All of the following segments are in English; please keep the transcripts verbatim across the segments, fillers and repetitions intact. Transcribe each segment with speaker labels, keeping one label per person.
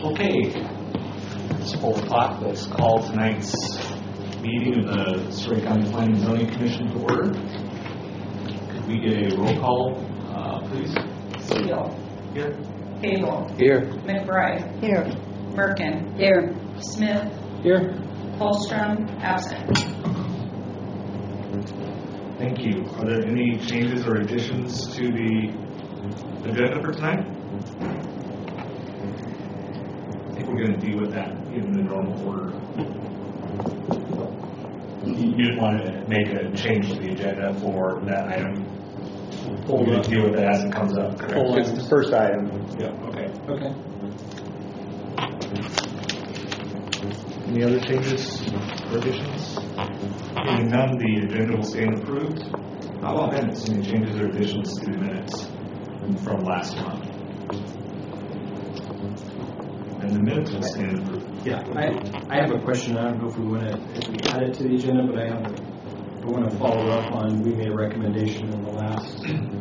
Speaker 1: Okay, it's four o'clock. Let's call tonight's meeting of the Story County Planning and Zoning Commission to order. Could we get a roll call, uh, please?
Speaker 2: Seal.
Speaker 1: Here.
Speaker 2: Cable.
Speaker 3: Here.
Speaker 2: McBride.
Speaker 4: Here.
Speaker 2: Merkin. Here. Smith.
Speaker 3: Here.
Speaker 2: Holstrom. Absent.
Speaker 1: Thank you. Are there any changes or additions to the agenda for tonight? I think we're going to deal with that in the normal order. You didn't want to make a change to the agenda for that item. We're going to deal with it as it comes up, correct?
Speaker 3: It's the first item.
Speaker 1: Yeah, okay.
Speaker 3: Okay.
Speaker 1: Any other changes or additions? Hearing none, the agenda will stand approved. How about minutes? Any changes or additions to the minutes from last month? And the minutes will stand approved.
Speaker 5: Yeah, I I have a question. I don't know if we want to if we add it to the agenda, but I have a, I want to follow up on. We made a recommendation in the last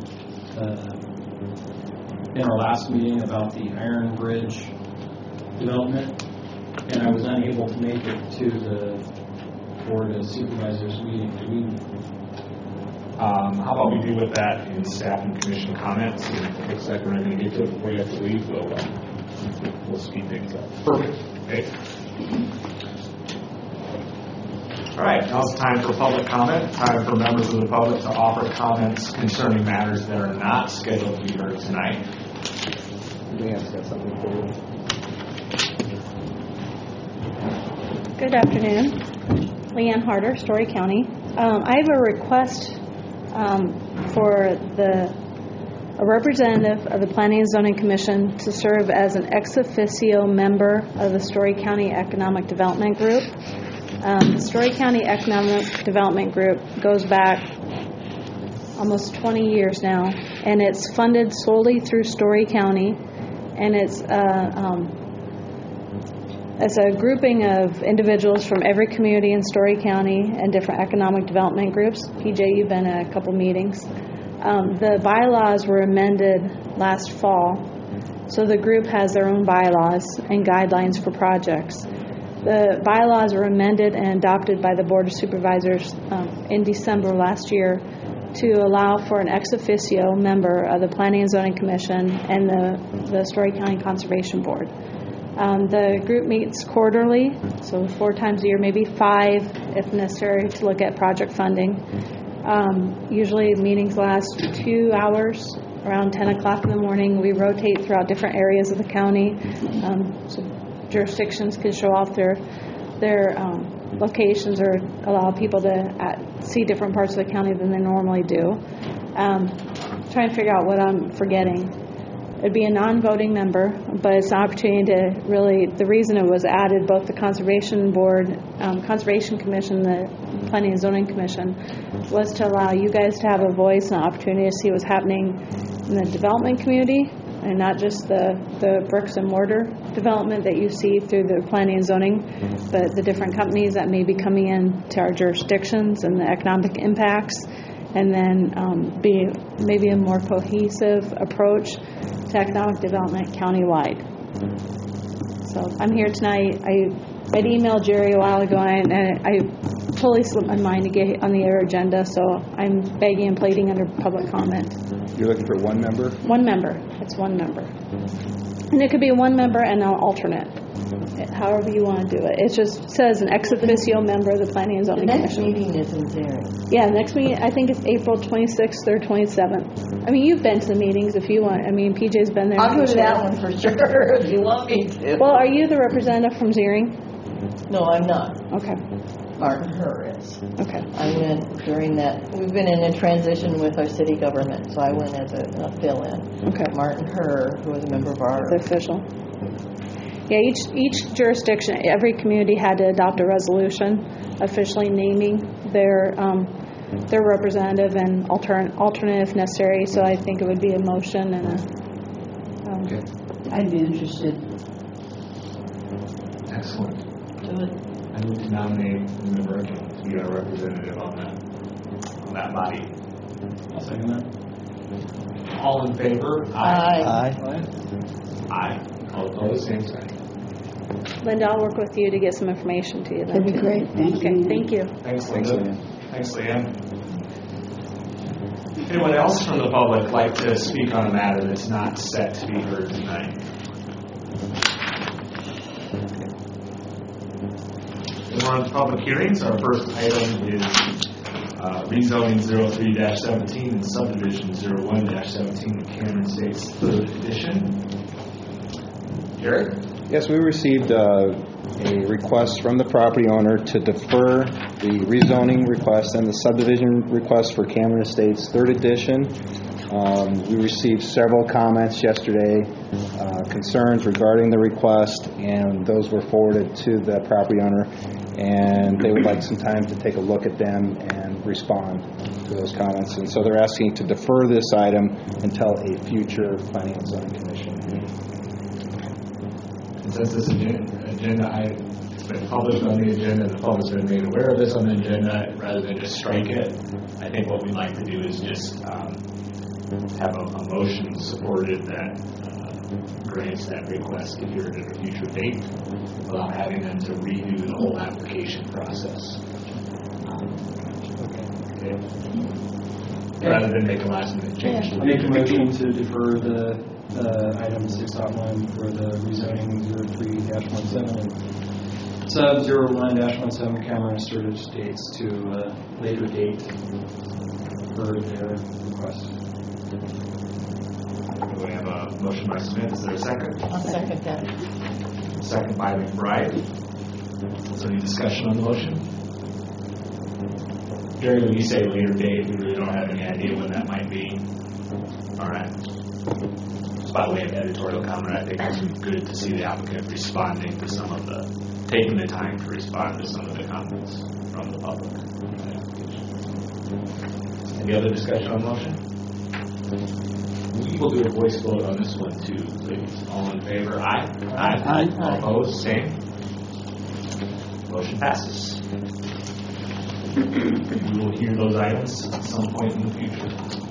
Speaker 5: uh, in our last meeting about the Iron Bridge development, and I was unable to make it to the Board of Supervisors meeting. Do we?
Speaker 1: Um, how about we do with that in staff and commission comments? And it looks like we're not going to get to it before you have to leave, so uh, we'll speed things up. Perfect. Okay. All right, now it's time for public comment. Time for members of the public to offer comments concerning matters that are not scheduled to be heard tonight.
Speaker 3: Leanne's got something for you.
Speaker 4: Good afternoon. Leanne Harder, Story County. Um, I have a request um, for the a representative of the Planning and Zoning Commission to serve as an ex officio member of the Story County Economic Development Group. Um, the Story County Economic Development Group goes back almost twenty years now, and it's funded solely through Story County, and it's uh, um, As a grouping of individuals from every community in Story County and different economic development groups. P J, you've been at a couple meetings. Um, the bylaws were amended last fall, so the group has their own bylaws and guidelines for projects. The bylaws were amended and adopted by the Board of Supervisors um, in December last year to allow for an ex officio member of the Planning and Zoning Commission and the, the Story County Conservation Board. Um, the group meets quarterly, so four times a year, maybe five if necessary, to look at project funding. Um, usually meetings last two hours, around ten o'clock in the morning. We rotate throughout different areas of the county, um, so jurisdictions can show off their their um, locations or allow people to at, see different parts of the county than they normally do. Um, trying to figure out what I'm forgetting. It'd be a non-voting member, but it's an opportunity to really, the reason it was added, both the Conservation Board, um, Conservation Commission, the Planning and Zoning Commission, was to allow you guys to have a voice and an opportunity to see what's happening in the development community, and not just the, the bricks and mortar development that you see through the planning and zoning, but the different companies that may be coming in to our jurisdictions and the economic impacts, and then um, be maybe a more cohesive approach to economic development countywide. So I'm here tonight. I I'd emailed Jerry a while ago, and I, and I totally slipped my mind to get on the air agenda, so I'm begging and pleading under public comment.
Speaker 3: You're looking for one member?
Speaker 4: One member. It's one member. And it could be one member and an alternate, however you want to do it. It just says an ex officio member of the Planning and Zoning
Speaker 6: The next
Speaker 4: Commission.
Speaker 6: meeting is in Zurich.
Speaker 4: Yeah, next meeting, I think it's April twenty-sixth or twenty-seventh. I mean, you've been to the meetings if you want. I mean, P J's been there.
Speaker 6: I'll go to that one for sure if you want me to.
Speaker 4: Well, are you the representative from Zeering?
Speaker 6: No, I'm not.
Speaker 4: Okay.
Speaker 6: Martin Herr is.
Speaker 4: Okay.
Speaker 6: I went during that. We've been in a transition with our city government, so I went as a, a fill-in.
Speaker 4: Okay.
Speaker 6: Martin Herr, who was a member of our...
Speaker 4: The official. Yeah, each each jurisdiction, every community had to adopt a resolution officially naming their um, their representative and alternate alternate if necessary. So I think it would be a motion and a. Um,
Speaker 3: Okay.
Speaker 7: I'd be interested.
Speaker 1: Excellent.
Speaker 6: Do it.
Speaker 1: I would nominate Member Merkin to be our representative on that on that body.
Speaker 5: I'll second that.
Speaker 1: All in favor?
Speaker 6: Aye.
Speaker 3: Aye.
Speaker 1: Aye. All opposed, same sign.
Speaker 4: Linda, I'll work with you to get some information to you then.
Speaker 7: That'd be
Speaker 4: too.
Speaker 7: great. Thank
Speaker 4: Okay,
Speaker 7: you.
Speaker 4: thank you.
Speaker 1: Thanks,
Speaker 3: Thanks,
Speaker 1: Linda.
Speaker 3: Leanne.
Speaker 1: Thanks, Leanne. Anyone else from the public like to speak on a matter that's not set to be heard tonight? We're on to public hearings. Our first item is uh, rezoning zero three dash seventeen and subdivision zero one dash seventeen of Cameron Estates third edition. Jared?
Speaker 3: Yes, we received uh, a request from the property owner to defer the rezoning request and the subdivision request for Cameron Estates third edition. Um, we received several comments yesterday, uh, concerns regarding the request, and those were forwarded to the property owner, and they would like some time to take a look at them and respond to those comments. And so they're asking to defer this item until a future Planning and Zoning Commission meeting.
Speaker 1: Consensus agenda, agenda item, it's been published on the agenda, the public's been made aware of this on the agenda, rather than just strike it. I think what we'd like to do is just um, have a, a motion supported that uh, grants that request to hear it at a future date, without having them to redo the whole application process. Okay. Rather than make a last minute change.
Speaker 5: I make a motion to defer the uh, item six point one for the rezoning zero three dash seventeen and sub zero one dash seventeen Cameron Estates to a later date for their request.
Speaker 1: We have a motion by Smith. Is there a second?
Speaker 6: I'll second that.
Speaker 1: Second by McBride. Is there any discussion on the motion? Jerry, when you say later date, we really don't have any idea when that might be. All right. Just by way of editorial comment, I think it's good to see the applicant responding to some of the, taking the time to respond to some of the comments from the public. Any other discussion on the motion? We will do a voice vote on this one too, please. All in favor? Aye. Aye.
Speaker 7: Aye.
Speaker 1: All opposed? Same. Motion passes. We will hear those items at some point in the future.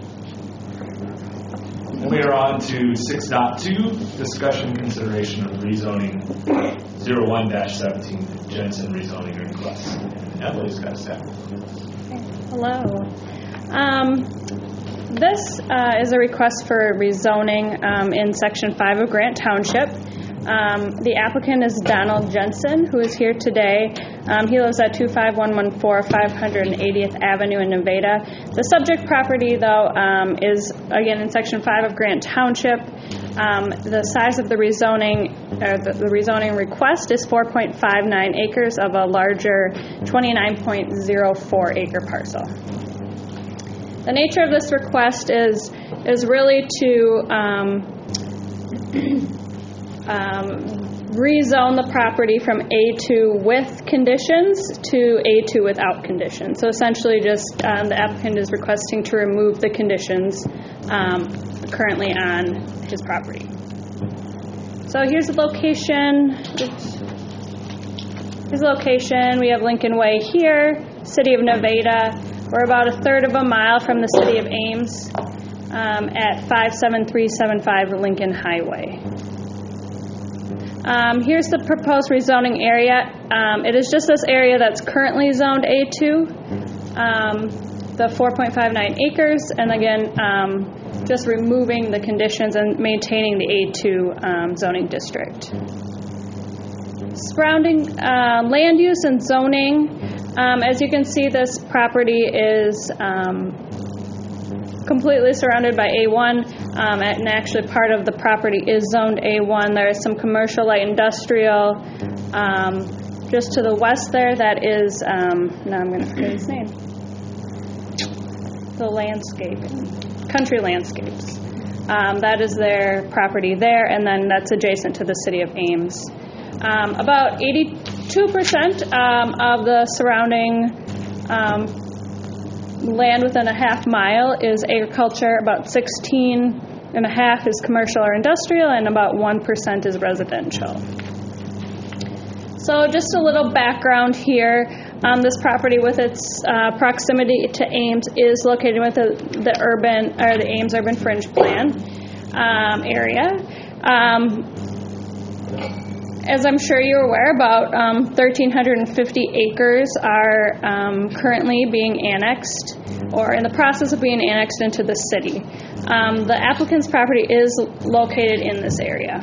Speaker 1: And we are on to six point two, discussion consideration of rezoning zero one dash seventeen Jensen rezoning request. And Emily's got a second.
Speaker 8: Hello. Um, this uh, is a request for rezoning um, in Section five of Grant Township. Um, the applicant is Donald Jensen, who is here today. Um, he lives at two five one one four five hundred eightieth Avenue in Nevada. The subject property, though, um, is, again, in Section five of Grant Township. Um, the size of the rezoning, uh, the, the rezoning request is four point five nine acres of a larger twenty-nine point zero four acre parcel. The nature of this request is is really to um, um, rezone the property from A two with conditions to A two without conditions. So essentially just um, the applicant is requesting to remove the conditions um, currently on his property. So here's the location. Oops. Here's the location. We have Lincoln Way here, City of Nevada. We're about a third of a mile from the city of Ames um, at five seven three seven five Lincoln Highway. Um, here's the proposed rezoning area. Um, it is just this area that's currently zoned A two, um, the four point five nine acres, and again, um, just removing the conditions and maintaining the A two um, zoning district. Surrounding uh, land use and zoning, um, as you can see, this property is um, completely surrounded by A one, um, and actually part of the property is zoned A one. There is some commercial, light industrial. Um, just to the west there, that is, um, now I'm going to forget his name, the landscaping, Country Landscapes. Um, that is their property there, and then that's adjacent to the city of Ames. Um, about eighty-two percent um, of the surrounding um, land within a half mile is agriculture, about sixteen and a half is commercial or industrial, and about one percent is residential. So just a little background here. Um, this property, with its uh, proximity to Ames, is located within the, the urban or the Ames Urban Fringe Plan um, area. Um, as I'm sure you're aware, about um, one thousand three hundred fifty acres are um, currently being annexed or in the process of being annexed into the city. Um, the applicant's property is located in this area.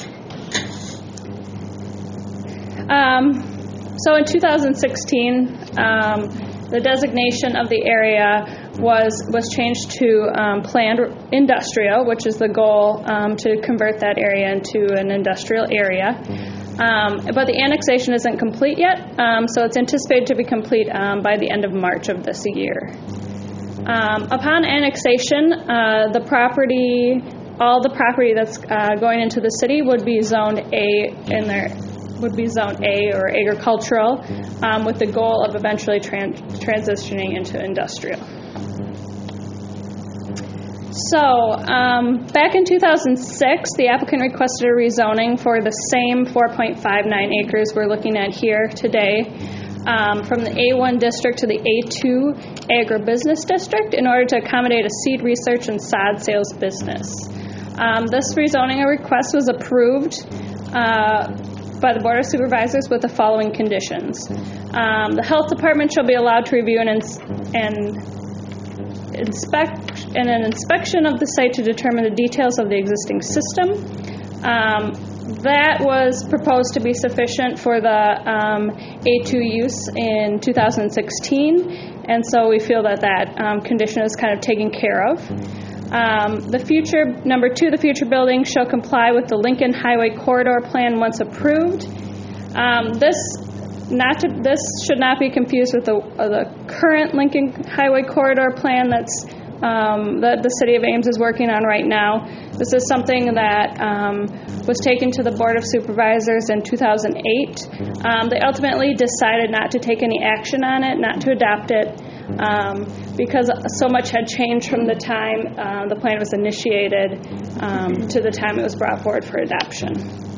Speaker 8: Um, so in two thousand sixteen, um, the designation of the area was was changed to um, planned industrial, which is the goal um, to convert that area into an industrial area. Um, but the annexation isn't complete yet, um, so it's anticipated to be complete um, by the end of March of this year. Um, upon annexation, uh, the property, all the property that's uh, going into the city would be zoned A in there. would be zone A or agricultural, um, with the goal of eventually tran- transitioning into industrial. So, um, back in two thousand six, the applicant requested a rezoning for the same four point five nine acres we're looking at here today, um, from the A one district to the A two agribusiness district in order to accommodate a seed research and sod sales business. Um, this rezoning request was approved uh, by the Board of Supervisors with the following conditions. Um, the Health Department shall be allowed to review and, ins- and inspect and an inspection of the site to determine the details of the existing system. Um, that was proposed to be sufficient for the um, A two use in two thousand sixteen, and so we feel that that um, condition is kind of taken care of. Um, the future, number two, the future building shall comply with the Lincoln Highway Corridor Plan once approved. Um, this not to, this should not be confused with the, uh, the current Lincoln Highway Corridor Plan that's um, that the City of Ames is working on right now. This is something that um, was taken to the Board of Supervisors in two thousand eight. Um, they ultimately decided not to take any action on it, not to adopt it, um, because so much had changed from the time uh, the plan was initiated um, to the time it was brought forward for adoption.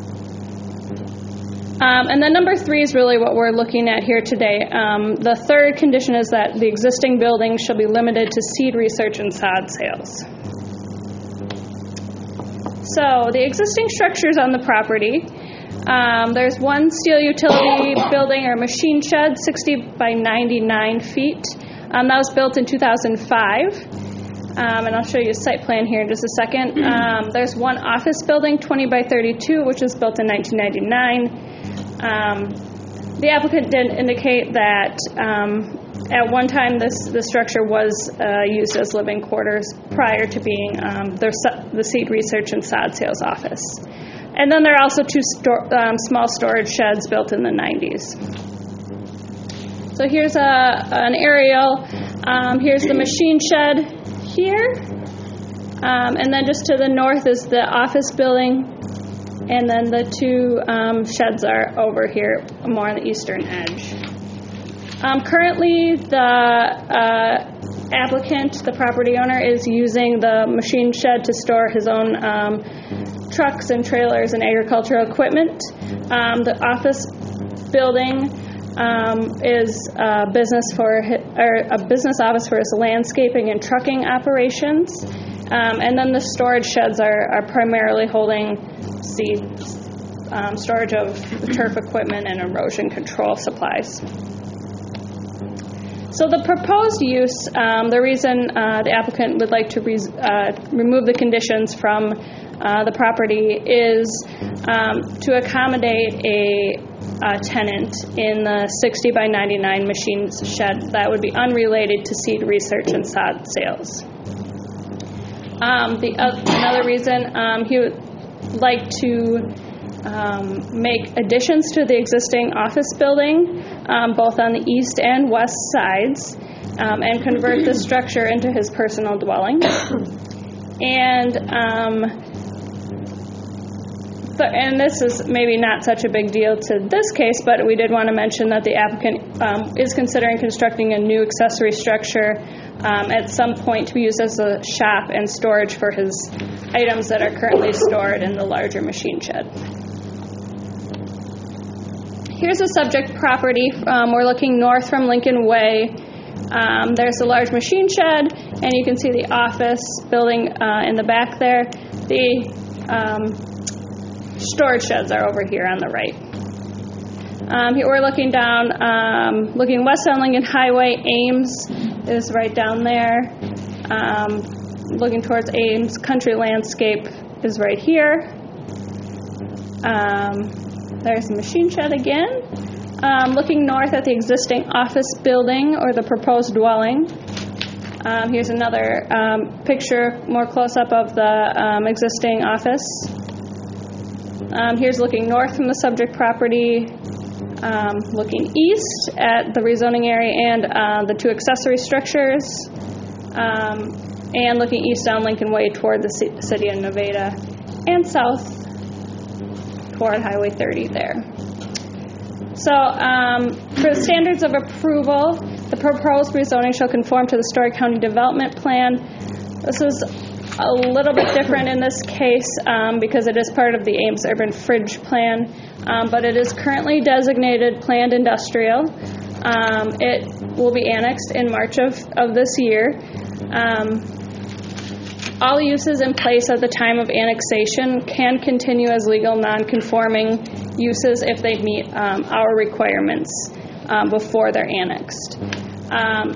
Speaker 8: Um, and then number three is really what we're looking at here today. Um, the third condition is that the existing building shall be limited to seed research and sod sales. So the existing structures on the property, um, there's one steel utility building or machine shed, sixty by ninety-nine feet. Um, that was built in two thousand five. Um, and I'll show you a site plan here in just a second. Um, there's one office building, twenty by thirty-two, which was built in nineteen ninety-nine. Um, the applicant did indicate that um, at one time this the structure was uh, used as living quarters prior to being um, the, the seed research and sod sales office. And then there are also two sto- um, small storage sheds built in the nineties. So here's a, an aerial. Um, here's the machine shed here. Um, and then just to the north is the office building. And then the two um, sheds are over here, more on the eastern edge. Um, currently, the uh, applicant, the property owner, is using the machine shed to store his own um, trucks and trailers and agricultural equipment. Um, the office building um, is a business for his, or a business office for his landscaping and trucking operations. Um, and then the storage sheds are, are primarily holding seed um, storage of turf equipment and erosion control supplies. So the proposed use, um, the reason uh, the applicant would like to re- uh, remove the conditions from uh, the property is um, to accommodate a, a tenant in the sixty by ninety-nine machine shed that would be unrelated to seed research and sod sales. Um, the uh, another reason um, he would like to um, make additions to the existing office building, um, both on the east and west sides, um, and convert the structure into his personal dwelling. And um, th- and this is maybe not such a big deal to this case, but we did want to mention that the applicant um, is considering constructing a new accessory structure Um, at some point to be used as a shop and storage for his items that are currently stored in the larger machine shed. Here's the subject property. Um, we're looking north from Lincoln Way. Um, there's a large machine shed, and you can see the office building uh, in the back there. The um, storage sheds are over here on the right. Um, here we're looking down, um, looking west on Lincoln Highway. Ames is right down there. Um, looking towards Ames, Country Landscape is right here. Um, there's the machine shed again. Um, looking north at the existing office building or the proposed dwelling. Um, here's another um, picture, more close-up of the um, existing office. Um, here's looking north from the subject property, um, looking east at the rezoning area and uh, the two accessory structures, um, and looking east down Lincoln Way toward the c- city of Nevada, and south toward Highway thirty there. So um, for the standards of approval, the proposed rezoning shall conform to the Story County Development Plan. This is a little bit different in this case um, because it is part of the Ames Urban Fringe Plan, um, but it is currently designated planned industrial. Um, it will be annexed in March of, of this year. Um, all uses in place at the time of annexation can continue as legal non-conforming uses if they meet um, our requirements um, before they're annexed. Um,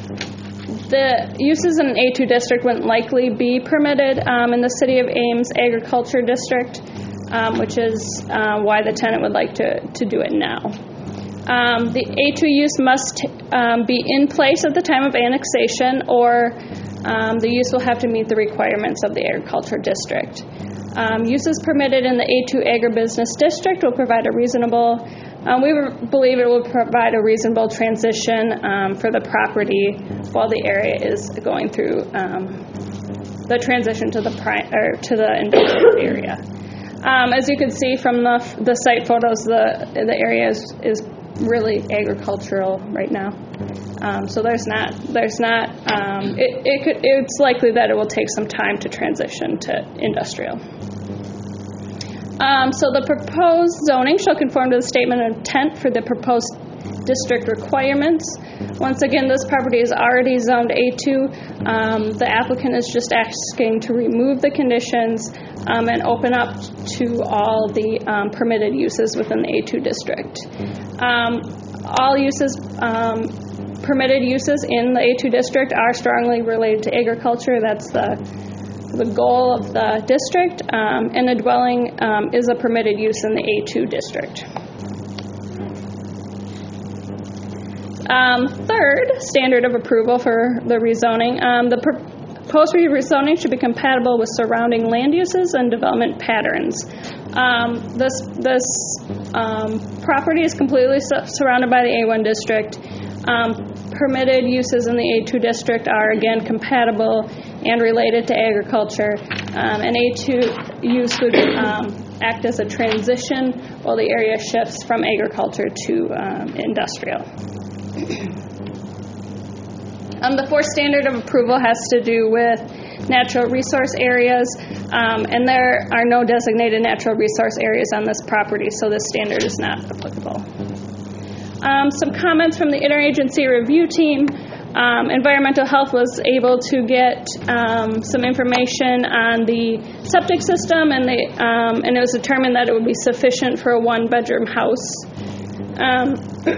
Speaker 8: The uses in an A two district wouldn't likely be permitted um, in the City of Ames Agriculture District, um, which is uh, why the tenant would like to, to do it now. Um, the A two use must um, be in place at the time of annexation, or um, the use will have to meet the requirements of the Agriculture District. Um, uses permitted in the A two Agribusiness District will provide a reasonable Um, we believe it will provide a reasonable transition um, for the property while the area is going through um, the transition to the pri- or to the industrial area. Um, as you can see from the the site photos, the the area is, is really agricultural right now. Um, so there's not there's not um, it, it could it's likely that it will take some time to transition to industrial. Um, so the proposed zoning shall conform to the statement of intent for the proposed district requirements. Once again, this property is already zoned A two. Um, the applicant is just asking to remove the conditions um, and open up to all the um, permitted uses within the A two district. Um, all uses, um, permitted uses in the A two district are strongly related to agriculture. That's the the goal of the district, um, and a dwelling um, is a permitted use in the A two district. Um, third, standard of approval for the rezoning. Um, the proposed rezoning should be compatible with surrounding land uses and development patterns. Um, this this um, property is completely su- surrounded by the A one district. Um, permitted uses in the A two district are, again, compatible and related to agriculture. Um, an A two use would um, act as a transition while the area shifts from agriculture to um, industrial. Um, the fourth standard of approval has to do with natural resource areas, um, and there are no designated natural resource areas on this property, so this standard is not applicable. Um, some comments from the interagency review team. Um, environmental health was able to get um, some information on the septic system, and they um, and it was determined that it would be sufficient for a one-bedroom house. Um,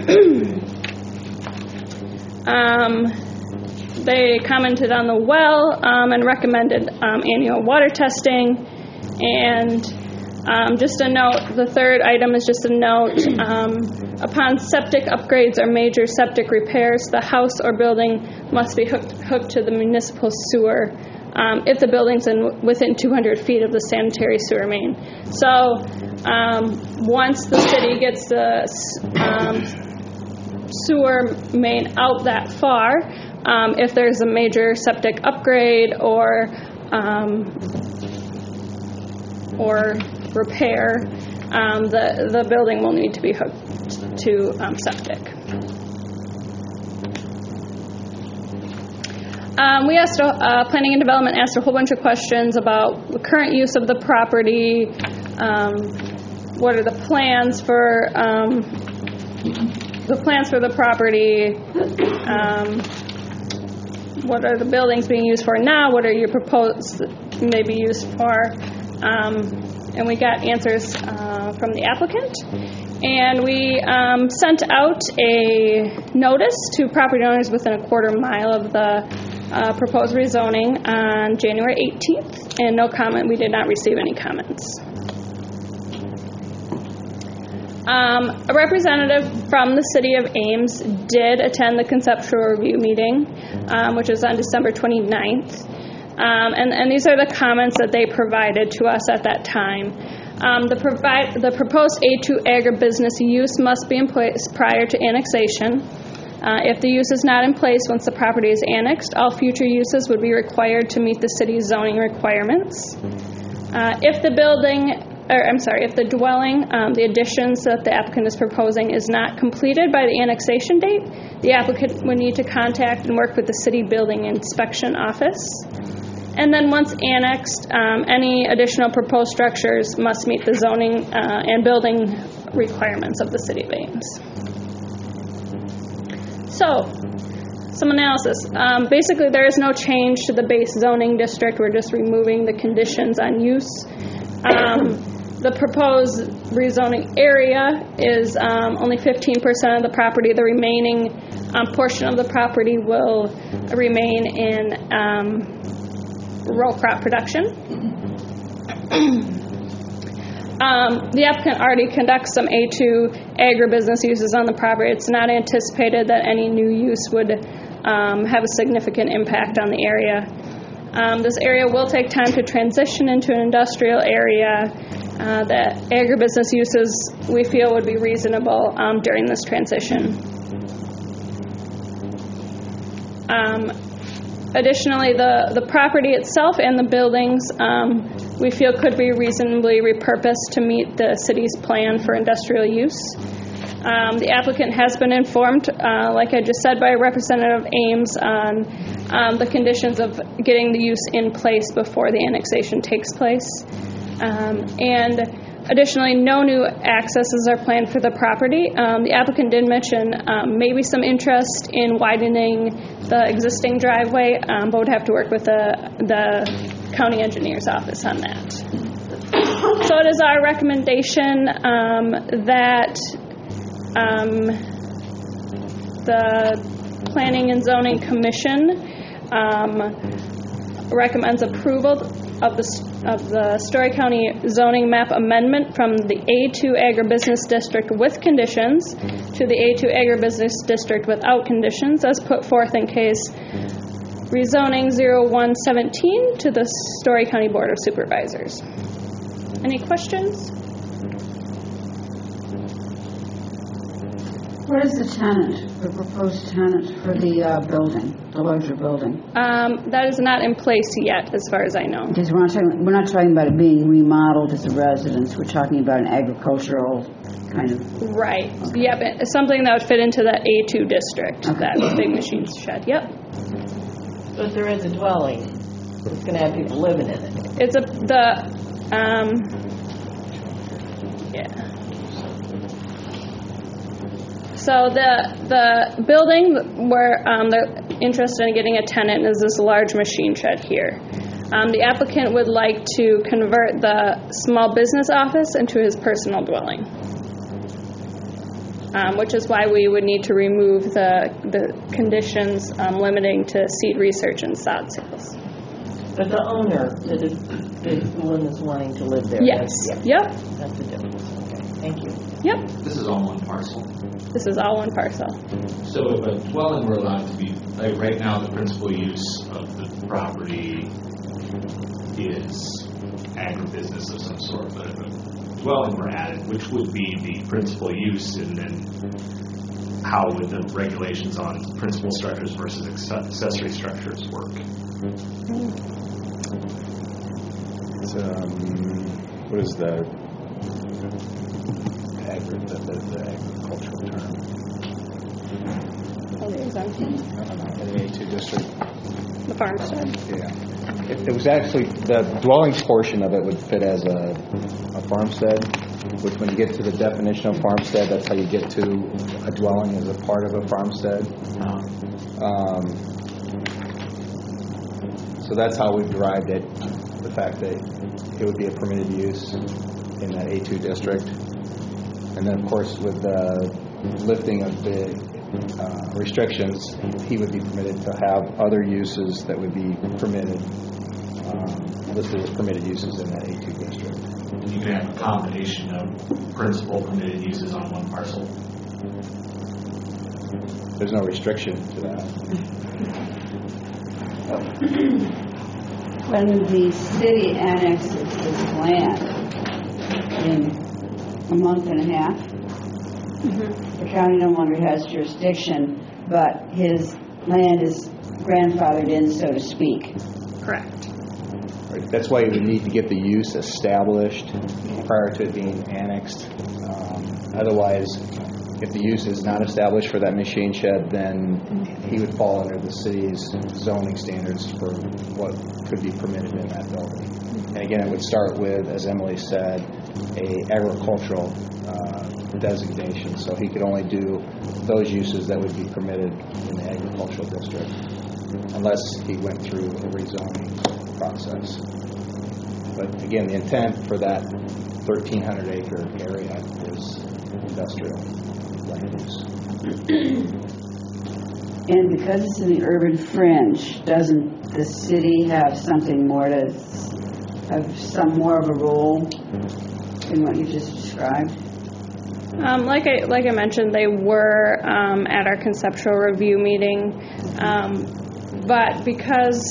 Speaker 8: um, they commented on the well um, and recommended um, annual water testing. And um, just a note, the third item is just a note. Um, Upon septic upgrades or major septic repairs, the house or building must be hooked, hooked to the municipal sewer um, if the building's in, within two hundred feet of the sanitary sewer main. So um, once the city gets the um, sewer main out that far, um, if there's a major septic upgrade or um, or repair, um, the, the building will need to be hooked to um, septic. Um, we asked, uh, Planning and Development asked a whole bunch of questions about the current use of the property, um, what are the plans for um, the plans for the property, um, what are the buildings being used for now, what are your proposed may be used for, um, and we got answers uh, from from the applicant. And we um, sent out a notice to property owners within a quarter mile of the uh, proposed rezoning on January eighteenth, and no comment, we did not receive any comments. Um, a representative from the city of Ames did attend the conceptual review meeting, um, which was on December twenty-ninth. Um, and, and these are the comments that they provided to us at that time. Um, the, provide, the proposed A two agribusiness use must be in place prior to annexation. Uh, if the use is not in place once the property is annexed, all future uses would be required to meet the city's zoning requirements. Uh, if the building, or I'm sorry, if the dwelling, um, the additions that the applicant is proposing is not completed by the annexation date, the applicant would need to contact and work with the city building inspection office. And then once annexed, um, any additional proposed structures must meet the zoning uh, and building requirements of the city of Ames. So, some analysis. Um, basically, there is no change to the base zoning district. We're just removing the conditions on use. Um, the proposed rezoning area is um, only fifteen percent of the property. The remaining um, portion of the property will remain in um, row crop production. um, the applicant already conducts some A two agribusiness uses on the property. It's not anticipated that any new use would um, have a significant impact on the area. Um, this area will take time to transition into an industrial area. Uh, the agribusiness uses we feel would be reasonable um, during this transition. Um, Additionally, the, the property itself and the buildings um, we feel could be reasonably repurposed to meet the city's plan for industrial use. Um, the applicant has been informed, uh, like I just said, by Representative Ames on um, the conditions of getting the use in place before the annexation takes place. Um, and additionally, no new accesses are planned for the property. Um, the applicant did mention um, maybe some interest in widening the existing driveway, um, but would have to work with the, the county engineer's office on that. So it is our recommendation um, that um, the Planning and Zoning Commission um, recommends approval of the of the Story County zoning map amendment from the A two agribusiness district with conditions to the A two agribusiness district without conditions as put forth in case rezoning zero one seventeen to the Story County Board of Supervisors. Any questions?
Speaker 7: What is the tenant, the proposed tenant for the uh, building, the larger building?
Speaker 8: Um, that is not in place yet, as far as I know.
Speaker 7: Because we're not talking, we're not talking about it being remodeled as a residence. We're talking about an agricultural kind of...
Speaker 8: Right. Okay. Yep. It's something that would fit into that A two district, okay. That big machine shed. Yep.
Speaker 6: But there is a dwelling. It's going to have people living in it.
Speaker 8: It's a, the, um, yeah. So the the building where um, they're interested in getting a tenant is this large machine shed here. Um, the applicant would like to convert the small business office into his personal dwelling, um, which is why we would need to remove the the conditions um, limiting to seed research and sod sales.
Speaker 6: But the owner that is the one is wanting to live there.
Speaker 8: Yes.
Speaker 6: That's, yeah.
Speaker 8: Yep.
Speaker 6: That's the difference. Okay. Thank you.
Speaker 8: Yep.
Speaker 9: This is all one parcel.
Speaker 8: This is all one parcel.
Speaker 9: So if a dwelling were allowed to be, like right now, the principal use of the property is agribusiness of some sort, but if a dwelling were added, which would be the principal use, and then how would the regulations on principal structures versus accessory structures work?
Speaker 3: It's, um, what is the, agri, the, the, the agricultural term?
Speaker 8: Oh, the exemption.
Speaker 3: In the A two district.
Speaker 8: The farmstead.
Speaker 3: Yeah. It, it was actually, the dwelling portion of it would fit as a, a farmstead, which when you get to the definition of farmstead, that's how you get to a dwelling as a part of a farmstead. Um, so that's how we derived it, the fact that it would be a permitted use in that A two district. And then, of course, with the lifting of the uh, restrictions, he would be permitted to have other uses that would be permitted, um, listed as permitted uses in that A two district.
Speaker 9: You can have a combination of principal permitted uses on one parcel.
Speaker 3: There's no restriction to that.
Speaker 7: When the city annexes this land in a month and a half, the county no longer has jurisdiction, but his land is grandfathered in, so to speak.
Speaker 8: Correct.
Speaker 3: Right. That's why you would need to get the use established prior to it being annexed. Um, otherwise, if the use is not established for that machine shed, then he would fall under the city's zoning standards for what could be permitted in that building. And again, it would start with, as Emily said, a agricultural uh, designation. So he could only do those uses that would be permitted in the agricultural district, unless he went through a rezoning process. But again, the intent for that thirteen hundred acre area is industrial land use.
Speaker 7: And because it's in the urban fringe, doesn't the city have something more to, have some more of a role in what you just described?
Speaker 8: Um, like I like I mentioned, they were um, at our conceptual review meeting, um, but because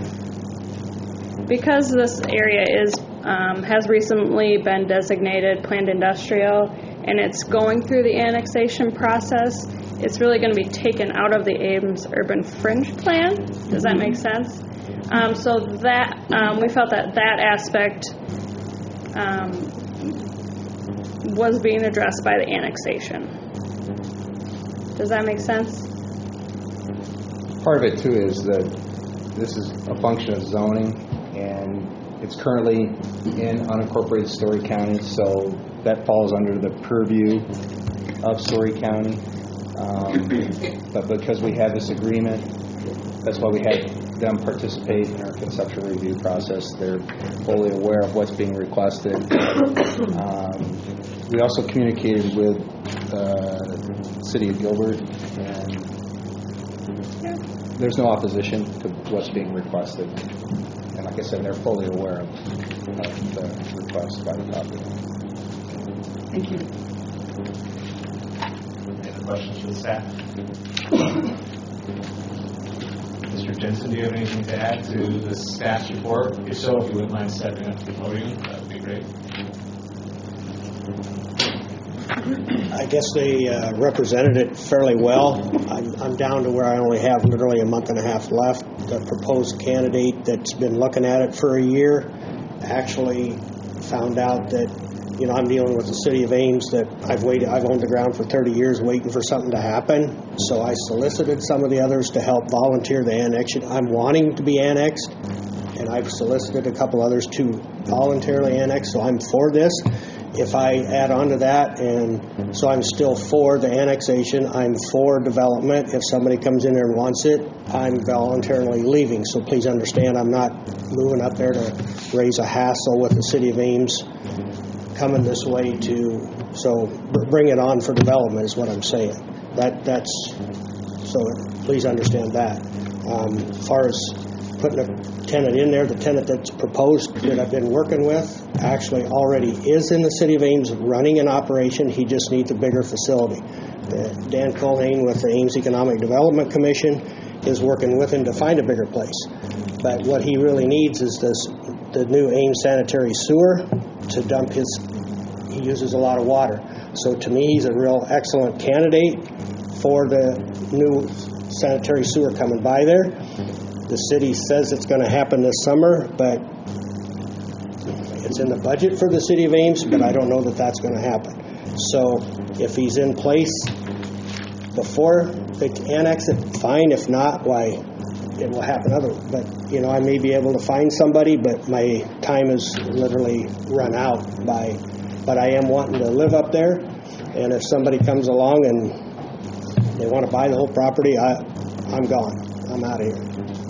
Speaker 8: because this area is um, has recently been designated planned industrial, and it's going through the annexation process, it's really going to be taken out of the Ames Urban Fringe Plan. Does that make sense? Um, so that um, we felt that that aspect um, was being addressed by the annexation. Does that make sense?
Speaker 3: Part of it too is that this is a function of zoning, and it's currently in unincorporated Story County, so that falls under the purview of Story County. Um, but because we have this agreement, that's why we had them participate in our conceptual review process. They're fully aware of what's being requested. Um, we also communicated with the uh, City of Gilbert, and there's no opposition to what's being requested. And like I said, they're fully aware of, of the request by the property.
Speaker 7: Thank you.
Speaker 9: Any other questions for the staff? Mister Jensen, do you have anything to add to the staff's report? If so, if you wouldn't mind stepping up to the podium, that would be great.
Speaker 10: I guess they uh, represented it fairly well. I'm, I'm down to where I only have literally a month and a half left. The proposed candidate that's been looking at it for a year actually found out that, you know, I'm dealing with the city of Ames, that I've waited, I've owned the ground for thirty years waiting for something to happen. So I solicited some of the others to help volunteer the annexation. I'm wanting to be annexed, and I've solicited a couple others to voluntarily annex, so I'm for this. If I add on to that, and so I'm still for the annexation, I'm for development. If somebody comes in there and wants it, I'm voluntarily leaving. So please understand, I'm not moving up there to raise a hassle with the city of Ames coming this way to, so bring it on for development is what I'm saying. That that's, so please understand that. Um, as far as putting a tenant in there, the tenant that's proposed that I've been working with actually already is in the city of Ames running an operation. He just needs a bigger facility. Uh, Dan Culhane with the Ames Economic Development Commission is working with him to find a bigger place. But what he really needs is this, the new Ames sanitary sewer to dump his, he uses a lot of water. So to me, he's a real excellent candidate for the new sanitary sewer coming by there. The city says it's going to happen this summer, but it's in the budget for the city of Ames, but I don't know that that's going to happen. So if he's in place before they annex it, fine. If not, why, it will happen other. But, you know, I may be able to find somebody, but my time is literally run out by, but I am wanting to live up there. And if somebody comes along and they want to buy the whole property, I, I'm gone. I'm out of here.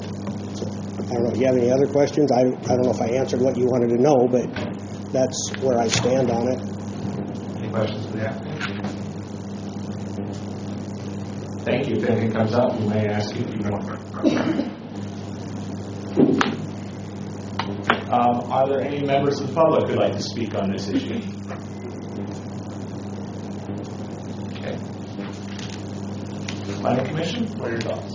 Speaker 10: I don't know if you have any other questions. I, I don't know if I answered what you wanted to know, but that's where I stand on it.
Speaker 9: Any
Speaker 1: questions for the applicant? Thank you. If anything comes up, we may ask you if you want. Um, are there any members of the public who'd like to speak on this issue? Okay. Planning Commission, what are your thoughts?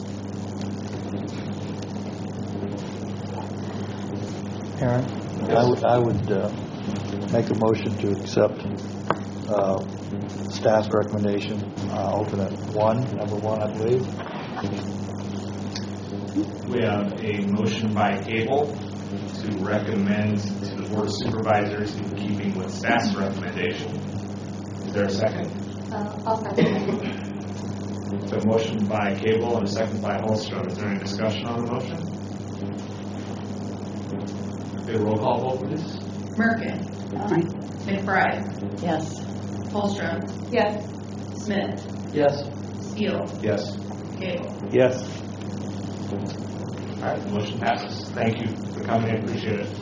Speaker 11: Aaron, I would, I would uh, make a motion to accept uh, staff's recommendation, uh, alternate one, number one, I believe.
Speaker 1: We have a motion by Cable to recommend to the Board of Supervisors in keeping with staff's recommendation. Is there a second?
Speaker 12: Uh, I'll second.
Speaker 1: So a motion by Cable and a second by Holstrom. Is there any discussion on the motion? Okay, roll call vote, please.
Speaker 2: Merkin.
Speaker 7: Aye.
Speaker 2: McBride.
Speaker 6: Yes.
Speaker 2: Holstrom.
Speaker 12: Yes.
Speaker 2: Smith.
Speaker 5: Yes.
Speaker 2: Steele.
Speaker 1: Yes.
Speaker 2: Gable.
Speaker 11: Yes.
Speaker 1: All right, the motion passes. Thank you for coming in. Appreciate it.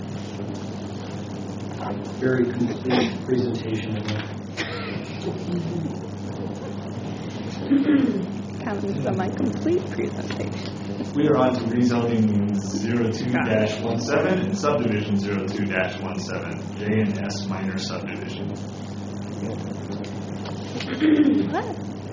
Speaker 5: Very complete presentation again.
Speaker 8: Counting for my complete presentation.
Speaker 1: We are on to rezoning zero two dash seventeen and subdivision zero two dash seventeen, J and S minor subdivision.
Speaker 8: What?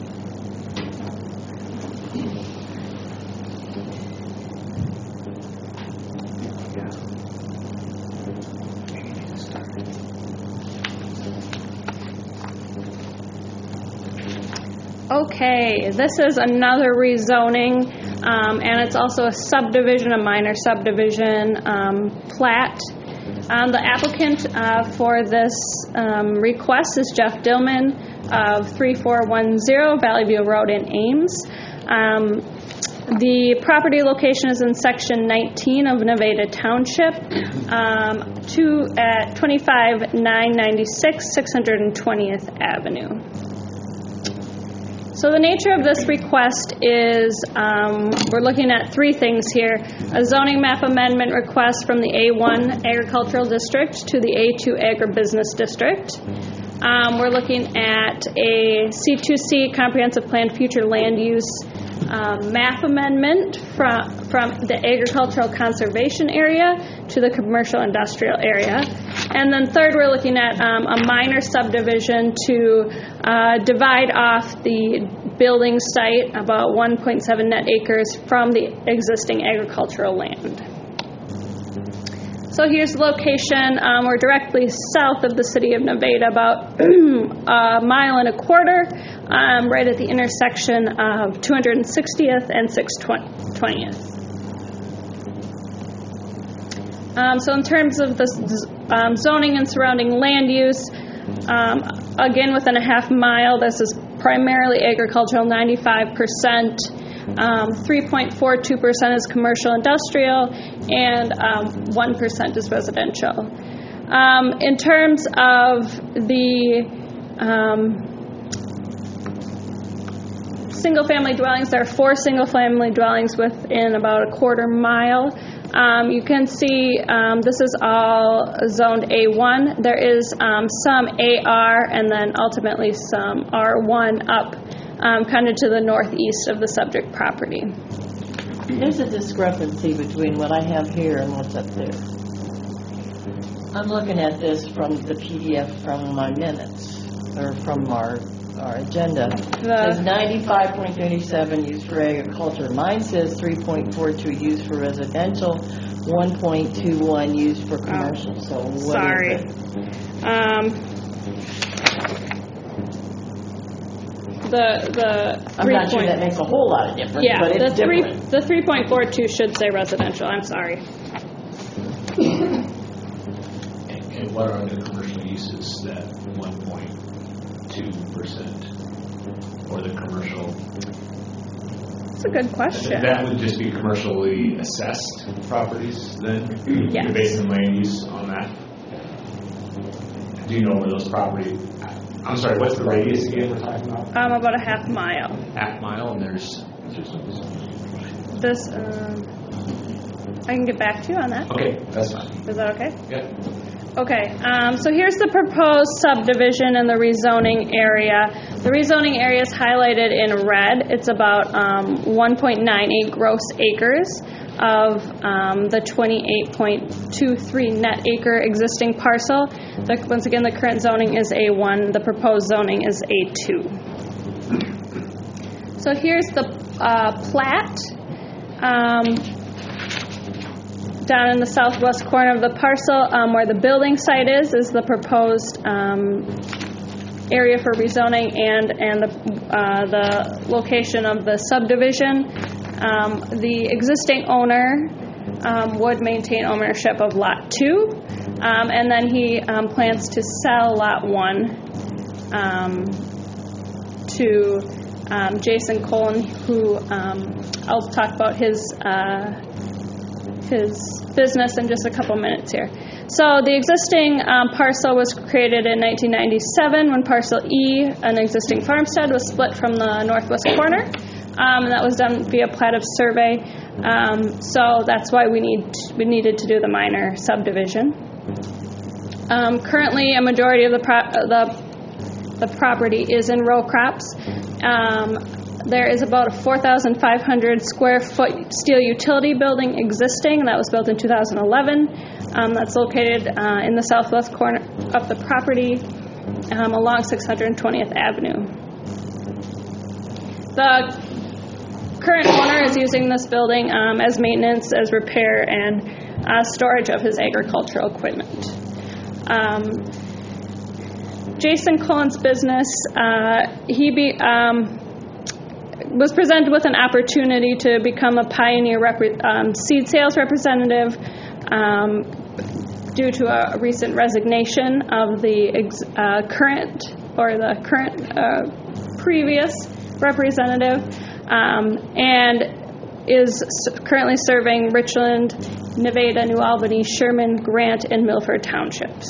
Speaker 8: Okay, this is another rezoning, um, and it's also a subdivision, a minor subdivision um, plat. Um, the applicant uh, for this um, request is Jeff Dillman of three four one zero Valley View Road in Ames. Um, the property location is in section nineteen of Nevada Township, um, two at twenty-five nine ninety-six six hundred twentieth Avenue. So the nature of this request is um, we're looking at three things here. A zoning map amendment request from the A one Agricultural District to the A two Agribusiness District. Um, we're looking at a C two C Comprehensive Plan Future Land Use um, map amendment from, from the Agricultural Conservation Area to the Commercial Industrial Area. And then third, we're looking at um, a minor subdivision to uh, divide off the building site, about one point seven net acres, from the existing agricultural land. So here's the location. Um, we're directly south of the city of Nevada, about a mile and a quarter, um, right at the intersection of two hundred sixtieth and six twentieth. Um, so in terms of the um, zoning and surrounding land use, um, again, within a half mile, this is primarily agricultural, ninety-five percent. Um, three point four two percent is commercial industrial, and um, one percent is residential. Um, in terms of the um, single-family dwellings, there are four single-family dwellings within about a quarter mile. Um, you can see um, this is all zoned A one. There is um, some A R and then ultimately some R one up um, kind of to the northeast of the subject property.
Speaker 6: There's a discrepancy between what I have here and what's up there. I'm looking at this from the P D F from my minutes, or from our, our agenda. It says ninety-five point three seven used for agriculture. Mine says three point four two used for residential, one point two one used for commercial. Oh, so what
Speaker 8: sorry.
Speaker 6: is it?
Speaker 8: Um, the the
Speaker 6: I'm not sure that makes a whole lot of difference,
Speaker 8: yeah,
Speaker 6: but it's
Speaker 8: the three,
Speaker 6: different.
Speaker 8: the three point four two should say residential. I'm sorry.
Speaker 9: And what are the commercial uses that one point two percent or the commercial?
Speaker 8: That's a good question.
Speaker 9: That would just be commercially assessed properties then?
Speaker 8: Yes.
Speaker 9: You're basing land use on that? Do you know where those properties, I'm sorry, what's the radius again we're talking about?
Speaker 8: Um, about a half mile.
Speaker 9: Half mile, and there's, there's
Speaker 8: This, um, I can get back to you on that.
Speaker 9: okay, that's fine.
Speaker 8: Is that okay?
Speaker 9: Yeah.
Speaker 8: Okay, um, so here's the proposed subdivision in the rezoning area. The rezoning area is highlighted in red. It's about um, one point nine eight gross acres of um, the twenty-eight point two three net acre existing parcel. The, once again, the current zoning is A one. The proposed zoning is A two. So here's the uh, plat. Um, Down in the southwest corner of the parcel, um, where the building site is, is the proposed um, area for rezoning and and the, uh, the location of the subdivision. Um, the existing owner um, would maintain ownership of Lot two, um, and then he um, plans to sell Lot one um, to um, Jason Cullen, who um, I'll talk about his. Uh, his business in just a couple minutes here. So the existing um, parcel was created in nineteen ninety-seven when Parcel E, an existing farmstead, was split from the northwest corner, um, and that was done via plat of survey. Um, so that's why we need we needed to do the minor subdivision. Um, currently, a majority of the pro- the the property is in row crops. Um, There is about a four thousand five hundred square foot steel utility building existing. That was built in two thousand eleven. Um, that's located uh, in the southwest corner of the property um, along six hundred twentieth Avenue. The current owner is using this building um, as maintenance, as repair, and uh, storage of his agricultural equipment. Um, Jason Cullen's business, uh, he be... Um, was presented with an opportunity to become a Pioneer repre- um, seed sales representative um, due to a recent resignation of the ex- uh, current or the current uh, previous representative, um, and is currently serving Richland, Nevada, New Albany, Sherman, Grant, and Milford townships.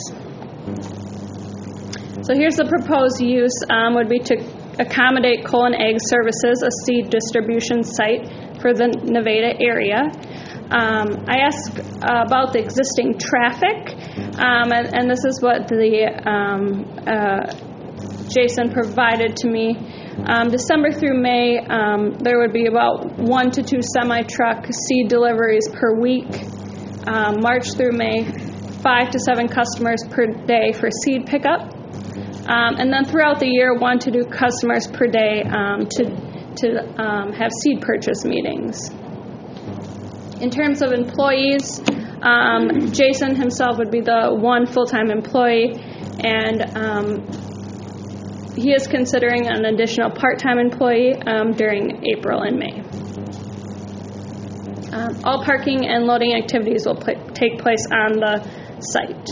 Speaker 8: So here's the proposed use um, would be to accommodate Cullen Ag Services, a seed distribution site for the Nevada area. Um, I asked uh, about the existing traffic, um, and, and this is what the um, uh, Jason provided to me. Um, December through May, um, there would be about one to two semi-truck seed deliveries per week. Um, March through May, five to seven customers per day for seed pickup. Um, and then throughout the year, one to two customers per day um, to to um, have seed purchase meetings. In terms of employees, um, Jason himself would be the one full-time employee, and um, he is considering an additional part-time employee um, during April and May. Um, all parking and loading activities will pl- take place on the site.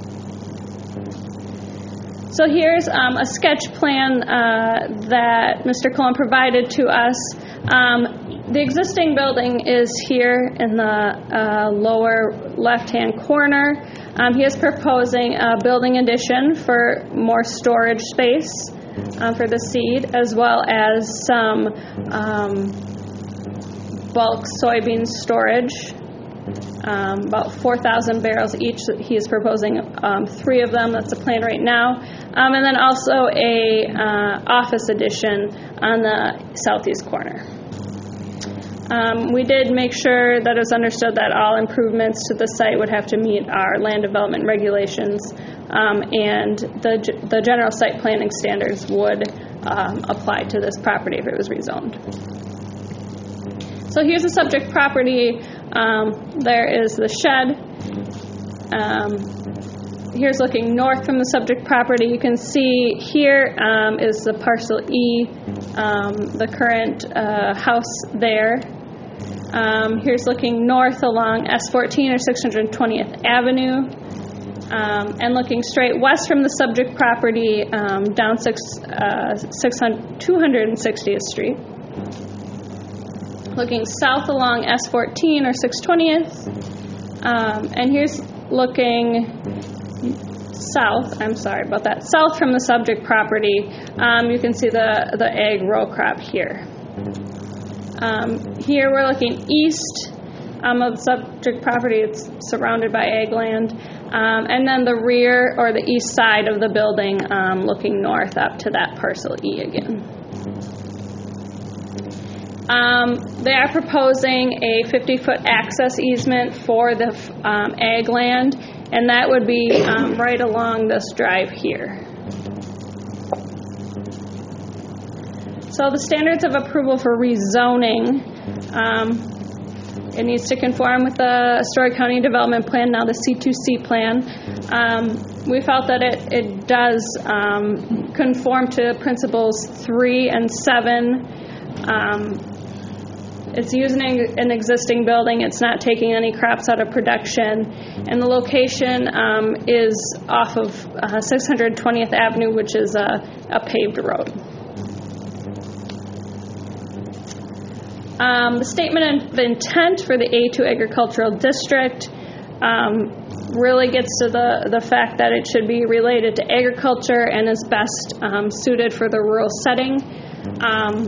Speaker 8: So here's um, a sketch plan uh, that Mister Cullen provided to us. Um, the existing building is here in the uh, lower left-hand corner. Um, he is proposing a building addition for more storage space uh, for the seed, as well as some um, bulk soybean storage. Um, about four thousand barrels each. He is proposing um, three of them. That's the plan right now. Um, and then also a uh, office addition on the southeast corner. Um, we did make sure that it was understood that all improvements to the site would have to meet our land development regulations, um, and the the general site planning standards would um, apply to this property if it was rezoned. So here's the subject property. Um, there is the shed. Um, here's looking north from the subject property. You can see here um, is the parcel E, um, the current uh, house there. Um, here's looking north along S fourteen or six hundred twentieth Avenue. Um, and looking straight west from the subject property um, down six, uh, six hundred, two hundred sixtieth Street. Looking south along S fourteen or six twentieth, um, and here's looking south, I'm sorry about that, south from the subject property. Um, you can see the, the ag row crop here. Um, here we're looking east um, of the subject property. It's surrounded by ag land. Um, and then the rear or the east side of the building um, looking north up to that parcel E again. Um, they are proposing a fifty-foot access easement for the um, ag land, and that would be um, right along this drive here. So the standards of approval for rezoning, um, it needs to conform with the Astoria County Development Plan, now the C two C plan. Um, we felt that it, it does um, conform to principles three and seven. Um, it's using an existing building. It's not taking any crops out of production. And the location um, is off of uh, six hundred twentieth Avenue, which is a, a paved road. Um, the statement of intent for the A two Agricultural District um, really gets to the, the fact that it should be related to agriculture and is best um, suited for the rural setting. Um,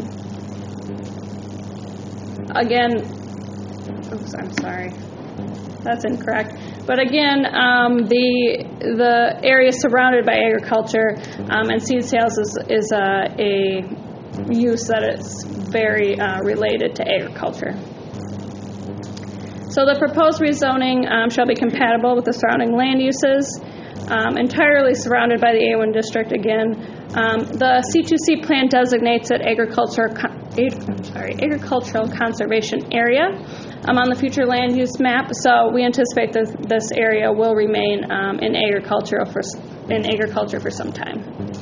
Speaker 8: again, oops, I'm sorry, that's incorrect. But again, um, the the area surrounded by agriculture um, and seed sales is, is a, a use that is very uh, related to agriculture. So the proposed rezoning um, shall be compatible with the surrounding land uses, um, entirely surrounded by the A one district again. Um, the C two C plan designates it agriculture, ag- sorry, agricultural conservation area um, on the future land use map. So we anticipate that this area will remain um, in agriculture for in agriculture for some time.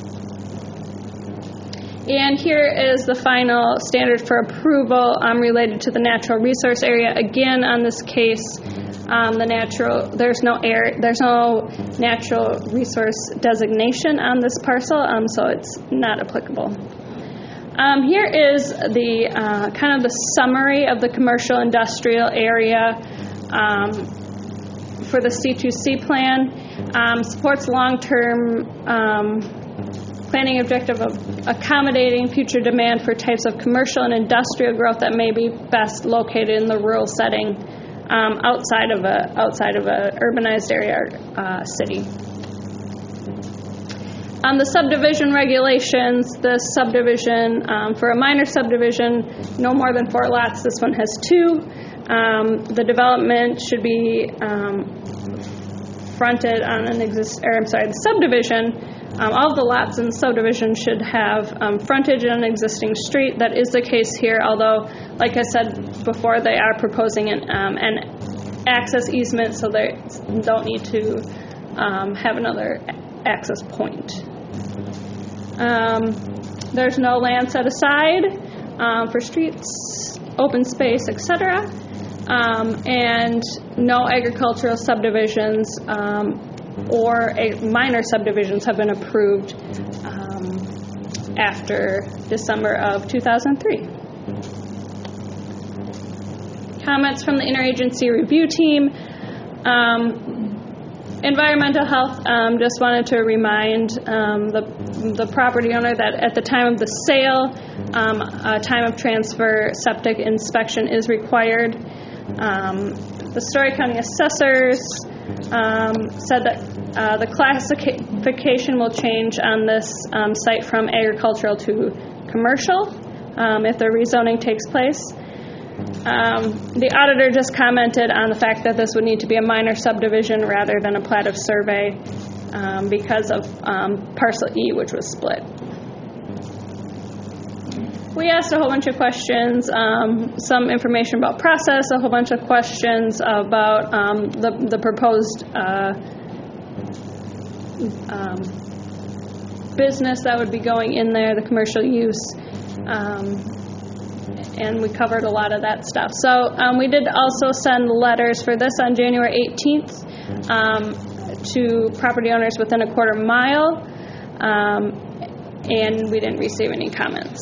Speaker 8: And here is the final standard for approval um, related to the natural resource area. Again, on this case, um, the natural there's no air there's no natural resource designation on this parcel, um, so it's not applicable. Um, here is the uh, kind of the summary of the commercial industrial area um, for the C two C plan. Um, supports long-term um, planning objective of accommodating future demand for types of commercial and industrial growth that may be best located in the rural setting um, outside of a outside of a urbanized area or uh, city. On the subdivision regulations, the subdivision um, for a minor subdivision, no more than four lots. This one has two. Um, the development should be um, fronted on an exist. Or I'm sorry, the subdivision. Um, all of the lots in the subdivision should have um, frontage in an existing street. That is the case here, although, like I said before, they are proposing an, um, an access easement, so they don't need to um, have another access point. Um, there's no land set aside um, for streets, open space, et cetera, um, and no agricultural subdivisions um, or a minor subdivisions have been approved um, after December of two thousand three. Comments from the interagency review team. Um, environmental health, um, just wanted to remind um, the, the property owner that at the time of the sale, um, a time of transfer septic inspection is required. Um, the Story County assessors Um, said that uh, the classification will change on this um, site from agricultural to commercial um, if the rezoning takes place. Um, the auditor just commented on the fact that this would need to be a minor subdivision rather than a plat of survey um, because of um, parcel E, which was split. We asked a whole bunch of questions, um, some information about process, a whole bunch of questions about um, the, the proposed uh, um, business that would be going in there, the commercial use, um, and we covered a lot of that stuff. So um, we did also send letters for this on January eighteenth um, to property owners within a quarter mile, um, and we didn't receive any comments.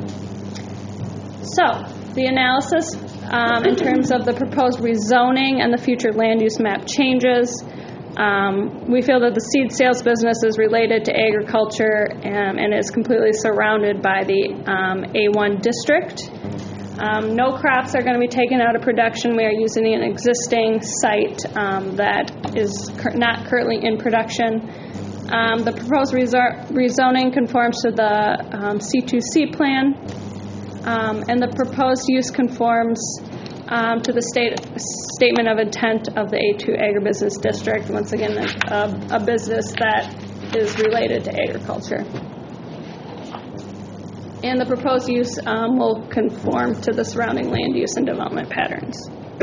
Speaker 8: So, the analysis um, in terms of the proposed rezoning and the future land use map changes. Um, we feel that the seed sales business is related to agriculture and, and is completely surrounded by the um, A one district. Um, no crops are going to be taken out of production. We are using an existing site um, that is cur- not currently in production. Um, the proposed resor- rezoning conforms to the um, C two C plan, um, and the proposed use conforms um, to the state statement of intent of the A two agribusiness district. Once again, a, a business that is related to agriculture. And the proposed use um, will conform to the surrounding land use and development patterns.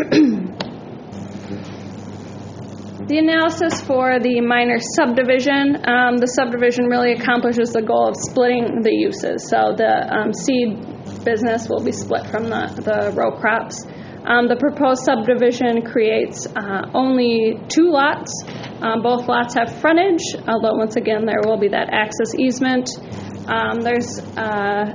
Speaker 8: The analysis for the minor subdivision, um, the subdivision really accomplishes the goal of splitting the uses. So the um, seed business will be split from the, the row crops. Um, the proposed subdivision creates uh, only two lots. Um, both lots have frontage, although once again there will be that access easement. Um, there's uh,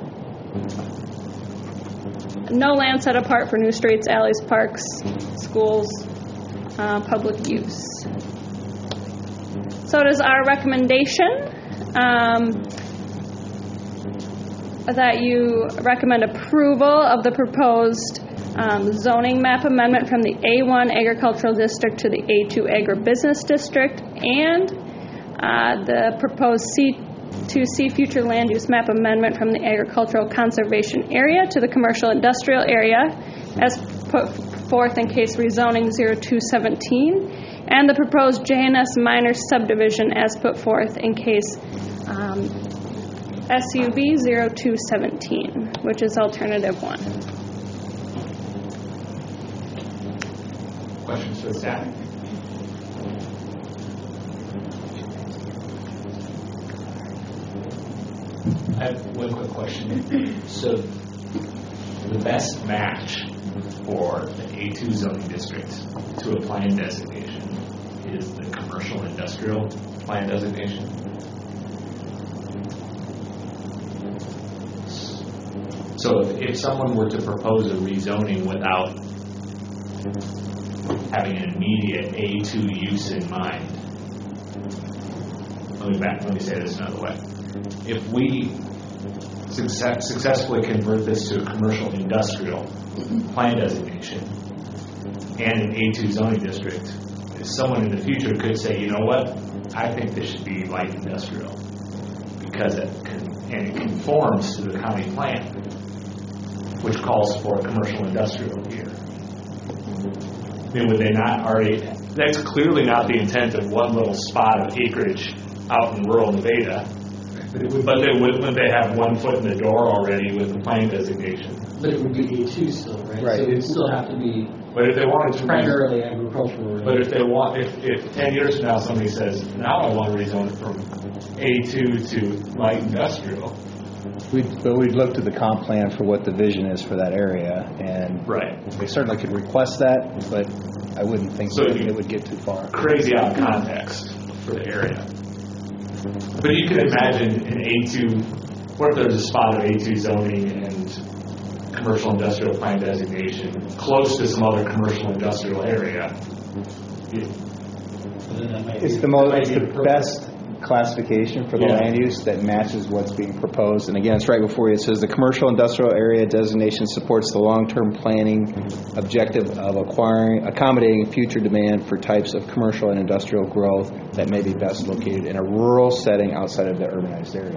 Speaker 8: no land set apart for new streets, alleys, parks, schools, uh, public use. So it is our recommendation um, that you recommend approval of the proposed um, zoning map amendment from the A one agricultural district to the A two agribusiness district, and uh, the proposed C two C future land use map amendment from the agricultural conservation area to the commercial industrial area as put forth in case rezoning zero two seventeen, and the proposed J N S minor subdivision as put forth in case um, S U B zero two seventeen, which is alternative one.
Speaker 9: Questions for the staff? I have one quick question. So the best match for the A two zoning district to a plan designation is the commercial industrial plan designation? So if, if someone were to propose a rezoning without having an immediate A two use in mind, let me back, let me say this another way. If we success, successfully convert this to a commercial industrial plan designation and an A two zoning district, someone in the future could say, you know what, I think this should be light industrial because it, con- and it conforms to the county plan, which calls for a commercial industrial here. I mean, would they not already, that's clearly not the intent of one little spot of acreage out in rural Nevada. But they would, would they have one foot in the door already with the plan designation?
Speaker 5: But it would be A two still, right?
Speaker 3: Right.
Speaker 5: So it would still have to be
Speaker 9: But if they wanted to
Speaker 5: primarily agricultural.
Speaker 9: But if they want, if, if ten years from now somebody says, now I want to rezone it from A two to light industrial.
Speaker 3: We'd, but we'd look to the comp plan for what the vision is for that area, and
Speaker 9: right.
Speaker 3: They certainly could request that, but I wouldn't think
Speaker 9: so
Speaker 3: that it would get too far.
Speaker 9: Crazy out of context for the area. But you can imagine an A two, what if there's a spot of A two zoning and commercial industrial plan designation close to some other commercial industrial area? It,
Speaker 3: It's the most, it's the best classification for the
Speaker 9: Yeah.
Speaker 3: land use that matches what's being proposed. And again, it's right before you. It says the commercial industrial area designation supports the long-term planning objective of acquiring, accommodating future demand for types of commercial and industrial growth that may be best located in a rural setting outside of the urbanized area.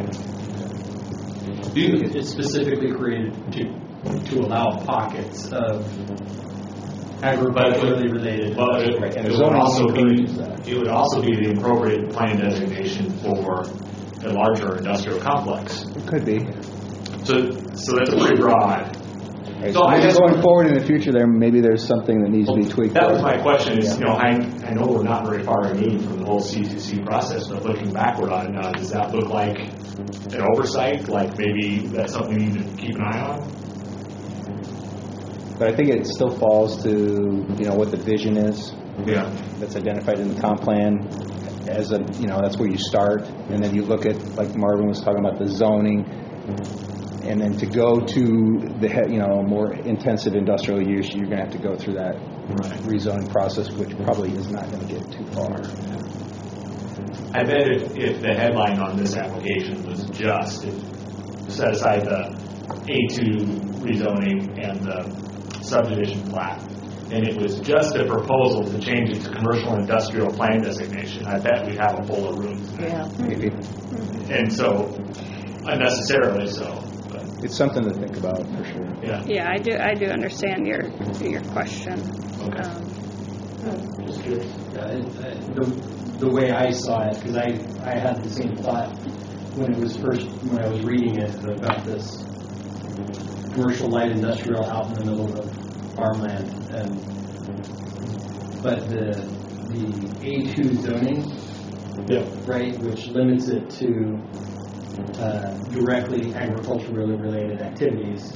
Speaker 5: It's specifically created to to allow pockets of agriculturally related.
Speaker 9: Well, it,
Speaker 3: Right, and
Speaker 9: it
Speaker 3: the
Speaker 9: would
Speaker 3: zoning
Speaker 9: also be
Speaker 3: encourages that.
Speaker 9: it would also be the appropriate plan designation for a larger industrial complex.
Speaker 3: It could be.
Speaker 9: So, so that's pretty broad.
Speaker 3: Right.
Speaker 9: So
Speaker 3: So
Speaker 9: I
Speaker 3: maybe
Speaker 9: guess
Speaker 3: going forward in the future, there maybe there's something that needs to be tweaked.
Speaker 9: That was my question. Is
Speaker 3: Yeah.
Speaker 9: you know I I know we're not very far removed from the whole C two C process, but looking backward on it now, does that look like an oversight? Like maybe that's something we need to keep an eye on?
Speaker 3: But I think it still falls to, you know, what the vision is.
Speaker 9: Yeah.
Speaker 3: That's identified in the comp plan as a, you know, that's where you start. And then you look at, like Marvin was talking about, the zoning. And then to go to the, he- you know, more intensive industrial use, you're going to have to go through that
Speaker 9: Right.
Speaker 3: rezoning process, which probably is not going to get too far.
Speaker 9: I bet if, if the headline on this application was just, if, set aside the
Speaker 1: A two rezoning and the subdivision plat. And it was just a proposal to change it to commercial and industrial plan designation. I bet we have a full of rooms.
Speaker 6: Yeah.
Speaker 3: Maybe.
Speaker 1: And so, unnecessarily so. But
Speaker 3: It's something to think about, for sure.
Speaker 1: yeah.
Speaker 8: Yeah, I do, I do understand your, your question.
Speaker 1: Okay.
Speaker 8: Um,
Speaker 1: Just curious.
Speaker 5: Yeah, it- uh, the, the way I saw it, because I, I had the same thought when it was first, when I was reading it about this commercial light industrial out in the middle of farmland. And, but the, the A two zoning,
Speaker 1: Yeah.
Speaker 5: right, which limits it to uh, directly agriculturally related activities.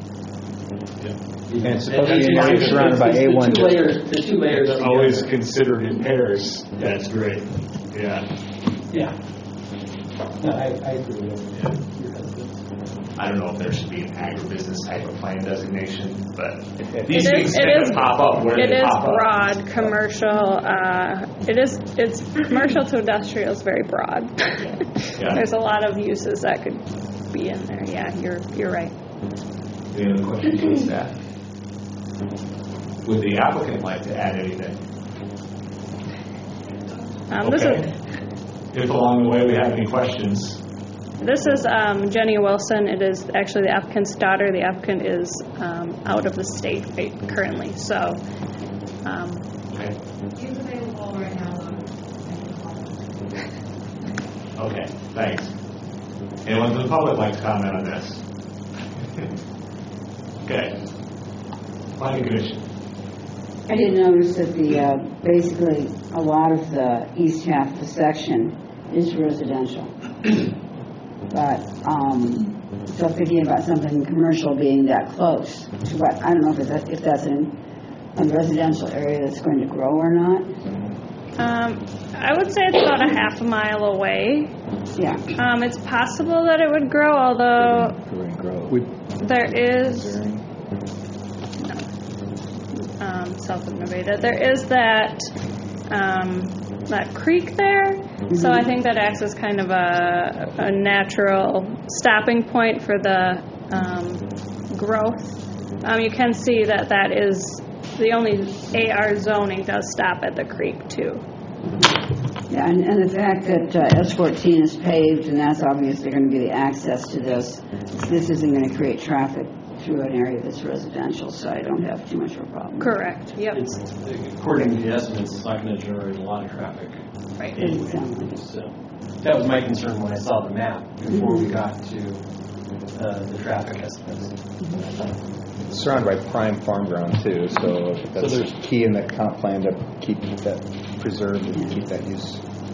Speaker 3: And it's supposed to be surrounded by A one
Speaker 5: The two layers, the two layers.
Speaker 1: They're always
Speaker 5: together.
Speaker 1: considered in pairs. That's great. Yeah.
Speaker 5: Yeah. No, I, I agree with that.
Speaker 1: I don't know if there should be an agribusiness type of plan designation, but
Speaker 8: It
Speaker 1: these
Speaker 8: is-
Speaker 1: things
Speaker 8: it
Speaker 1: tend
Speaker 8: is-
Speaker 1: to pop up where
Speaker 8: It
Speaker 1: they
Speaker 8: is
Speaker 1: pop up.
Speaker 8: broad, commercial, uh, it is, it's, commercial to industrial is very broad.
Speaker 1: Yeah.
Speaker 8: There's a lot of uses that could be in there, yeah, you're, you're right.
Speaker 1: Any other questions on staff? Would the applicant like to add anything?
Speaker 8: Um, this
Speaker 1: Okay.
Speaker 8: is,
Speaker 1: If along the way we have any questions,
Speaker 8: this is um, Jenny Wilson, it is actually the applicant's daughter, the applicant is um, out of the state right, currently, so, um,
Speaker 1: okay.
Speaker 2: He's available right now.
Speaker 1: Okay, thanks. Anyone from the public like to comment on this? Okay. Planning Commission.
Speaker 7: I did notice that the, uh, basically, a lot of the east half of the section is residential. But, um, so thinking about something commercial being that close to what, I don't know if that, if that's in a residential area that's going to grow or not.
Speaker 8: um, I would say it's about a half a mile away.
Speaker 7: Yeah.
Speaker 8: Um, it's possible that it would grow, although
Speaker 3: We,
Speaker 8: there is, no, um, south of Nevada, there is that, um, that creek there. So I think that acts as kind of a, a natural stopping point for the um, growth. Um, you can see that that is, the only A R zoning does stop at the creek too.
Speaker 7: Yeah, and, and the fact that uh, S fourteen is paved, and that's obviously going to be the access to this, this isn't going to create traffic through an area that's residential, so I don't have too much of a problem.
Speaker 8: Correct, yep.
Speaker 5: It's, according to the estimates, it's not going to generate a lot of traffic.
Speaker 8: Right.
Speaker 7: Doesn't sound like it.
Speaker 5: So that was my concern when I saw the map before we got to uh, the traffic estimates.
Speaker 3: it's surrounded by prime farm ground, too, so that's
Speaker 11: there's-
Speaker 3: key in the comp plan to keep that preserved and keep that use.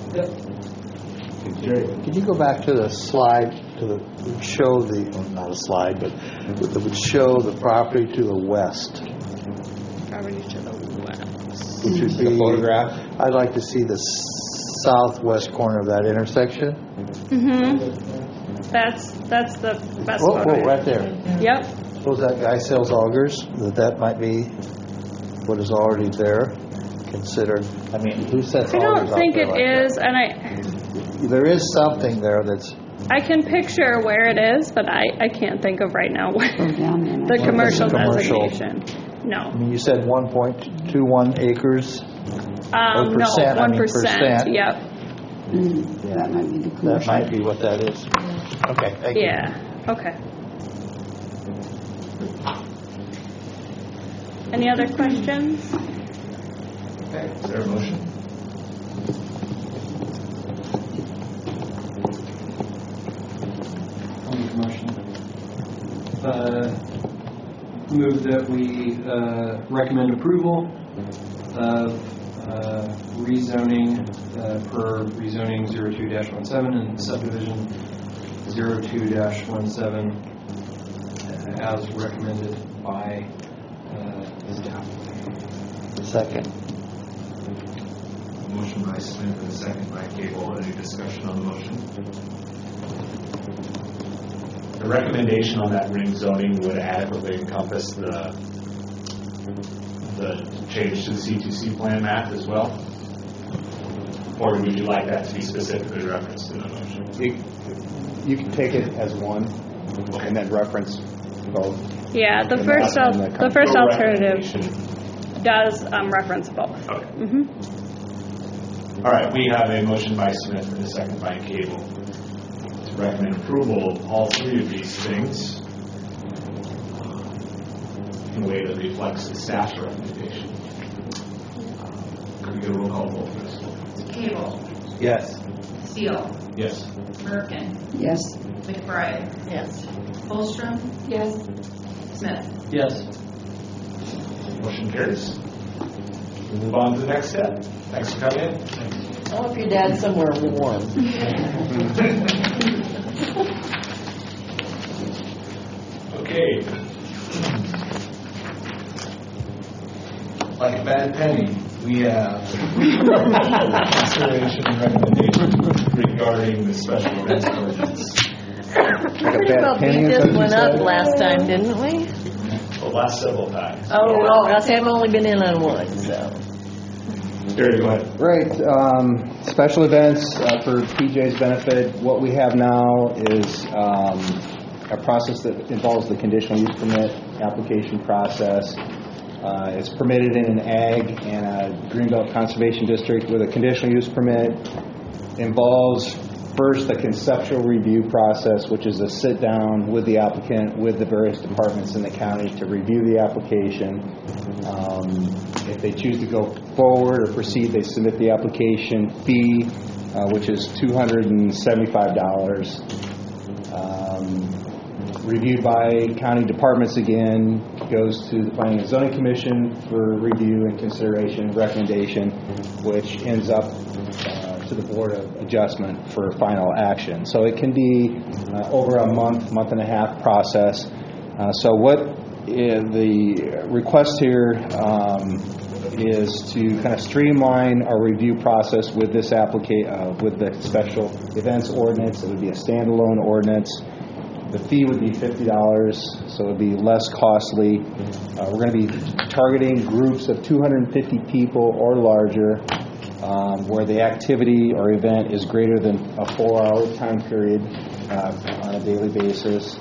Speaker 11: Can you go back to the slide to the, would show the, well, not a slide, but that would show the property to the west,
Speaker 8: Property to the west.
Speaker 11: which would
Speaker 3: The
Speaker 11: be,
Speaker 3: photograph?
Speaker 11: I'd like to see the southwest corner of that intersection.
Speaker 8: Mm-hmm. That's, that's the best
Speaker 11: Whoa,
Speaker 8: photo.
Speaker 11: whoa, right there.
Speaker 8: Yep.
Speaker 11: Suppose that guy sells augers, that that might be what is already there, considered, I mean, who sets
Speaker 8: I
Speaker 11: augers
Speaker 8: don't
Speaker 11: out
Speaker 8: think
Speaker 11: there
Speaker 8: it
Speaker 11: like that?
Speaker 8: is, and I,
Speaker 11: There is something there that's,
Speaker 8: I can picture where it is, but I, I can't think of right now where
Speaker 7: Go down there.
Speaker 8: the commercial
Speaker 11: commercial.
Speaker 8: designation. No.
Speaker 11: I mean, you said one point two one acres,
Speaker 8: Um, no,
Speaker 11: percent, I
Speaker 8: one
Speaker 11: mean,
Speaker 8: percent,
Speaker 11: percent.
Speaker 8: yep.
Speaker 7: Mm, yeah, that might be the
Speaker 11: that
Speaker 7: commercial.
Speaker 11: might be what that is. Okay, thank you.
Speaker 8: Yeah, okay. Any other questions?
Speaker 1: Okay, is there a motion?
Speaker 5: I'll make a motion. Uh, Move that we uh, recommend approval of uh, rezoning uh, per rezoning zero two dash one seven and subdivision zero two dash one seven as recommended by uh, staff.
Speaker 11: Second.
Speaker 1: Motion by Smith and a second by Cable. Any discussion on the motion? The recommendation on that ring zoning would adequately encompass the the change to the C two C plan map as well? Or would you like that to be specifically referenced in the motion?
Speaker 3: You, you can take it as one and then reference both.
Speaker 8: Yeah, the
Speaker 3: And
Speaker 8: first,
Speaker 3: that's
Speaker 8: al-
Speaker 3: on the
Speaker 8: the first
Speaker 1: Your
Speaker 8: alternative
Speaker 1: recommendation.
Speaker 8: does um, reference both.
Speaker 1: Okay.
Speaker 8: Mhm.
Speaker 1: All right, we have a motion by Smith and a second by Cable to recommend approval of all three of these things in a way that reflects the staff's recommendation. Could we get a roll call vote, please?
Speaker 2: Cable.
Speaker 11: Yes.
Speaker 2: Steele.
Speaker 1: Yes.
Speaker 2: Merkin.
Speaker 7: Yes.
Speaker 2: McBride.
Speaker 6: Yes.
Speaker 2: Holstrom.
Speaker 12: Yes.
Speaker 2: Smith.
Speaker 5: Yes.
Speaker 1: Motion carries. We'll move on to the next step. Thanks for coming in.
Speaker 6: I hope your dad's somewhere warm.
Speaker 1: Okay. Like a bad penny, we have consideration and recommendation regarding the special events ordinance.
Speaker 6: Pretty well beat this one up last time, didn't we?
Speaker 1: The last several times.
Speaker 6: Oh, well, I say I've only been in on one, so.
Speaker 1: Gary, go ahead.
Speaker 3: Right. Um, special events uh, for P J's benefit. What we have now is um, a process that involves the conditional use permit application process. Uh, it's permitted in an ag and a Greenbelt Conservation District with a conditional use permit. Involves first a conceptual review process, which is a sit down with the applicant, with the various departments in the county to review the application. Um, if they choose to go forward or proceed, they submit the application fee, uh, which is two hundred seventy-five dollars. Um, reviewed by county departments again, goes to the Planning and Zoning Commission for review and consideration, recommendation, which ends up uh, to the Board of Adjustment for final action. So it can be uh, over a month, month and a half process. Uh, so what is the request here um, is to kind of streamline our review process with this applica- uh, with the special events ordinance. It would be a standalone ordinance. The fee would be fifty dollars, so it would be less costly. Uh, we're going to be targeting groups of two hundred fifty people or larger, um, where the activity or event is greater than a four-hour time period uh, on a daily basis.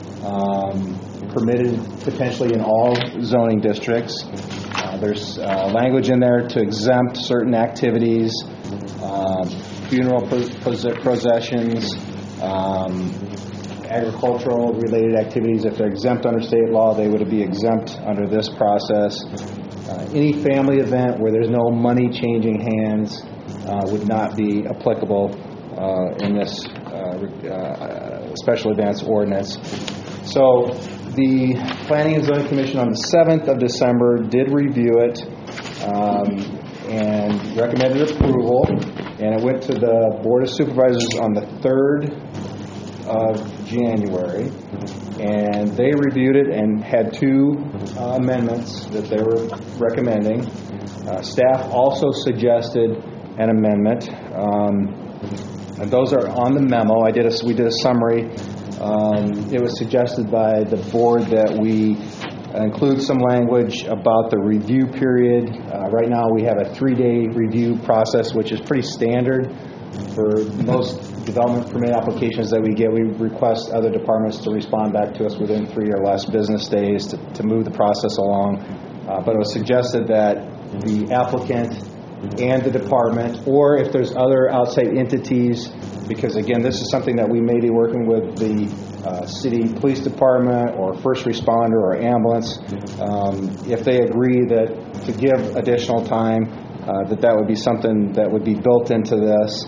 Speaker 3: Um, permitted potentially in all zoning districts. Uh, there's uh, language in there to exempt certain activities, uh, funeral processions, um, agricultural related activities. If they're exempt under state law, they would be exempt under this process. Uh, any family event where there's no money changing hands uh, would not be applicable uh, in this uh, uh, special events ordinance. So the Planning and Zoning Commission on the seventh of December did review it um, and recommended approval, and it went to the Board of Supervisors on the third of January, and they reviewed it and had two uh, amendments that they were recommending. Uh, staff also suggested an amendment, um, and those are on the memo. I did a, we did a summary. Um, it was suggested by the board that we include some language about the review period. Uh, right now we have a three-day review process, which is pretty standard for most development permit applications that we get. We request other departments to respond back to us within three or less business days to, to move the process along. Uh, but it was suggested that the applicant and the department, or if there's other outside entities, because again, this is something that we may be working with the uh, city police department or first responder or ambulance, um, if they agree that to give additional time, uh, that that would be something that would be built into this.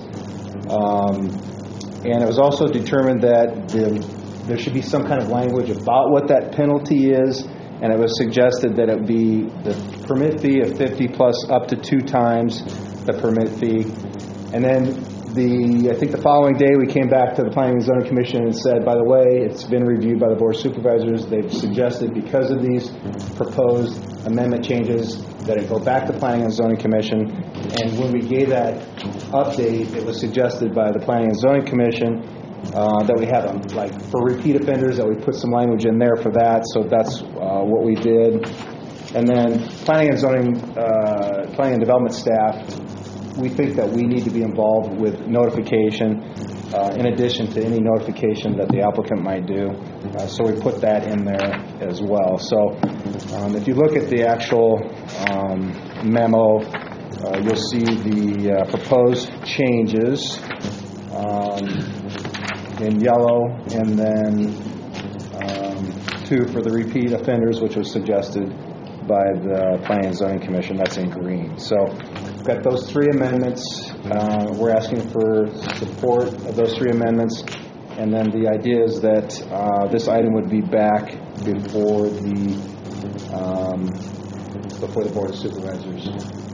Speaker 3: Um, and it was also determined that the, there should be some kind of language about what that penalty is, and it was suggested that it would be the permit fee of fifty plus up to two times the permit fee. And then the I think the following day we came back to the Planning and Zoning Commission and said, by the way, it's been reviewed by the Board of Supervisors. They've suggested because of these proposed amendment changes that it go back to Planning and Zoning Commission. And when we gave that update, it was suggested by the Planning and Zoning Commission uh, that we have, um, like, for repeat offenders, that we put some language in there for that. So that's uh, what we did. And then Planning and Zoning, uh, Planning and Development staff, we think that we need to be involved with notification. uh, in addition to any notification that the applicant might do. Uh, So we put that in there as well. So um, if you look at the actual um, memo, uh, you'll see the uh, proposed changes um, in yellow, and then um, two for the repeat offenders, which was suggested by the Planning and Zoning Commission. That's in green. So we've got those three amendments. Uh, we're asking for support of those three amendments. And then the idea is that uh, this item would be back before the um, before the Board of Supervisors.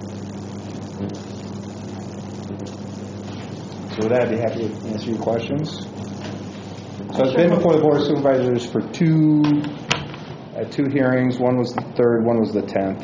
Speaker 3: So with that, I'd be happy to answer your questions. So it's been before the Board of Supervisors for two uh, two hearings. One was the third, one was the tenth.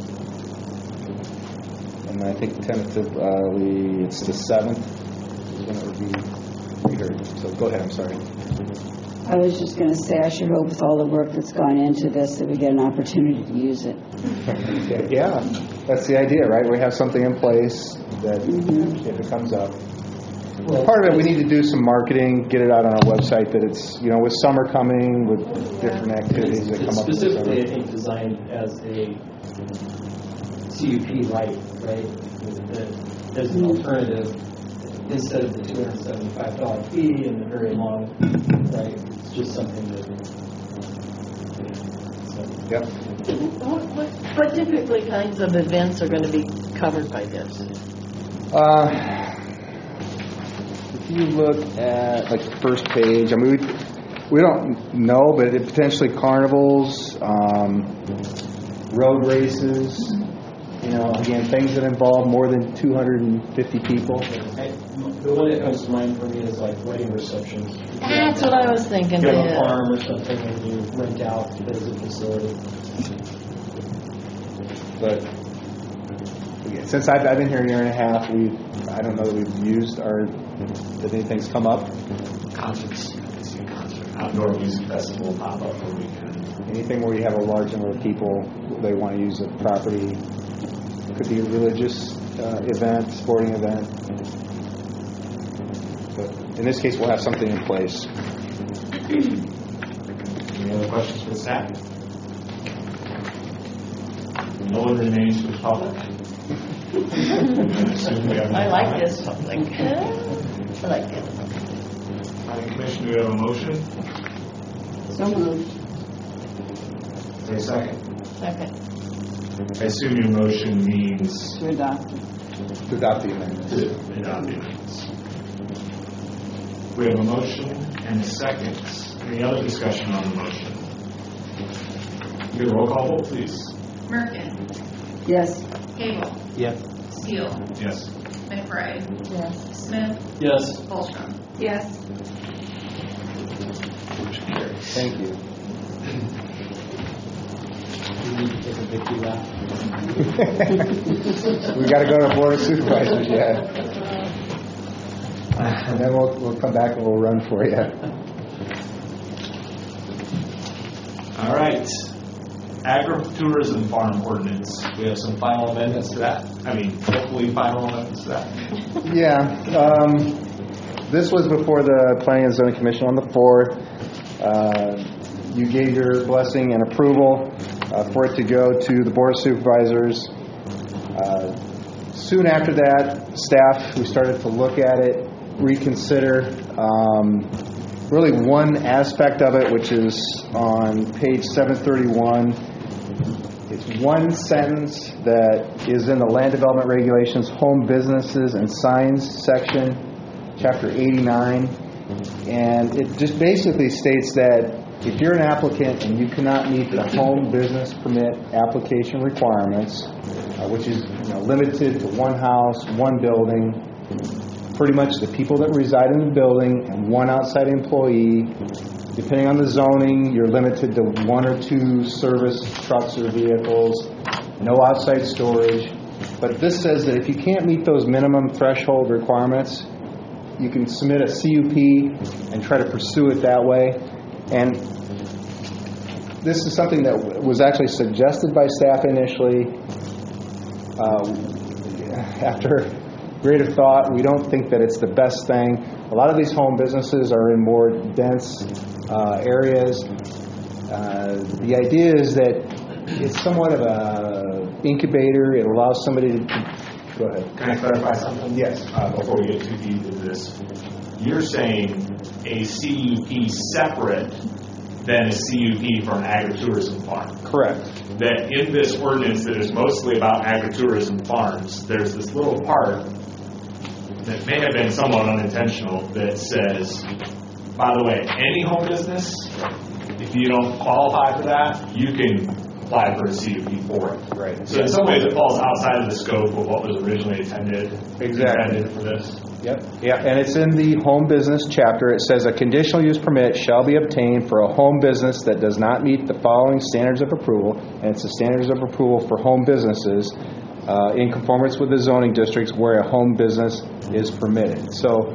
Speaker 3: And I think tentatively it's the seventh is when it would be reheard. So go ahead, I'm sorry.
Speaker 7: I was just going to say, I should hope with all the work that's gone into this that we get an opportunity to use it.
Speaker 3: Yeah, that's the idea, right? We have something in place that
Speaker 7: Mm-hmm.
Speaker 3: if it comes up. Well, part of it, we need to do some marketing, get it out on our website that it's, you know, with summer coming, with different activities that
Speaker 5: It's
Speaker 3: come up.
Speaker 5: specifically, I think, designed as a C U P light, right? That As an alternative, instead of the two hundred seventy-five dollars fee and the very long, right? It's just something that. So.
Speaker 3: Yep.
Speaker 6: What, what, what typically kinds of events are going to be covered by this?
Speaker 3: Uh, if you look at like the first page, I mean, we, we don't know, but it potentially carnivals, um, road races, you know, again, things that involve more than two hundred fifty people.
Speaker 5: I, the one that comes to mind for me is like wedding receptions.
Speaker 6: That's what I was thinking.
Speaker 5: You have
Speaker 6: yeah.
Speaker 5: a farm or something and you rent out as a facility.
Speaker 3: But again, since I've, I've been here a year and a half, we I don't know that we've used our, did anything's come up?
Speaker 9: Concerts, you can see a concert, outdoor music festival pop up for weekend.
Speaker 3: Anything where you have a large number of people, they want to use the property. It could be a religious uh, event, sporting event. But in this case, we'll have something in place.
Speaker 9: Any other questions for the staff? No one remains for the public.
Speaker 6: I like this something. I like it.
Speaker 9: Planning Commission, do we have a motion?
Speaker 7: So moved.
Speaker 9: Is there a second?
Speaker 6: Second.
Speaker 9: I assume your motion means
Speaker 7: To adopt.
Speaker 3: To adopt the amendment.
Speaker 9: to adopt the amendments. We have a motion and a second. Any other discussion on the motion? Give a roll call vote, please.
Speaker 2: Merkin.
Speaker 7: Yes.
Speaker 2: Cable.
Speaker 11: Yes.
Speaker 2: Steele.
Speaker 9: Yes.
Speaker 2: McBride.
Speaker 6: Yes.
Speaker 2: Smith.
Speaker 5: Yes.
Speaker 2: Holstrom.
Speaker 12: Yes.
Speaker 9: Motion carries.
Speaker 3: Thank you.
Speaker 5: We need to take a victory lap.
Speaker 3: We got to go to Board of Supervisors yet. And then we'll, we'll come back and we'll run for you.
Speaker 9: All right. Agritourism farm ordinance. We have some final amendments to that. I mean, hopefully final amendments to that.
Speaker 3: Yeah. Um, this was before the Planning and Zoning Commission on the fourth. Uh, you gave your blessing and approval uh, for it to go to the Board of Supervisors. Uh, soon after that, staff, we started to look at it, reconsider um, really one aspect of it, which is on page seven thirty-one. It's one sentence that is in the Land Development Regulations, Home Businesses and Signs section, chapter eighty-nine. And it just basically states that if you're an applicant and you cannot meet the home business permit application requirements, uh, which is you know, limited to one house, one building, pretty much the people that reside in the building and one outside employee. Depending on the zoning, you're limited to one or two service trucks or vehicles, no outside storage. But this says that if you can't meet those minimum threshold requirements, you can submit a C U P and try to pursue it that way. And this is something that was actually suggested by staff initially. Uh, after greater thought, we don't think that it's the best thing. a lot of these home businesses are in more dense uh, areas. Uh, the idea is that it's somewhat of a incubator. It allows somebody to, go ahead.
Speaker 9: Can I clarify something?
Speaker 3: Yes.
Speaker 9: Uh, before we get too deep into this, you're saying a C U P separate than a C U P for an agritourism farm.
Speaker 3: Correct.
Speaker 9: That in this ordinance that is mostly about agritourism farms, there's this little part that may have been somewhat unintentional that says, by the way, any home business, if you don't qualify for that, you can apply for a C U P for it.
Speaker 3: Right.
Speaker 9: So in some ways it falls outside of the scope of what was originally intended,
Speaker 3: Exactly.
Speaker 9: intended for this.
Speaker 3: Yep. Yeah, and it's in the home business chapter. It says a conditional use permit shall be obtained for a home business that does not meet the following standards of approval, and it's the standards of approval for home businesses uh, in conformance with the zoning districts where a home business is permitted. So,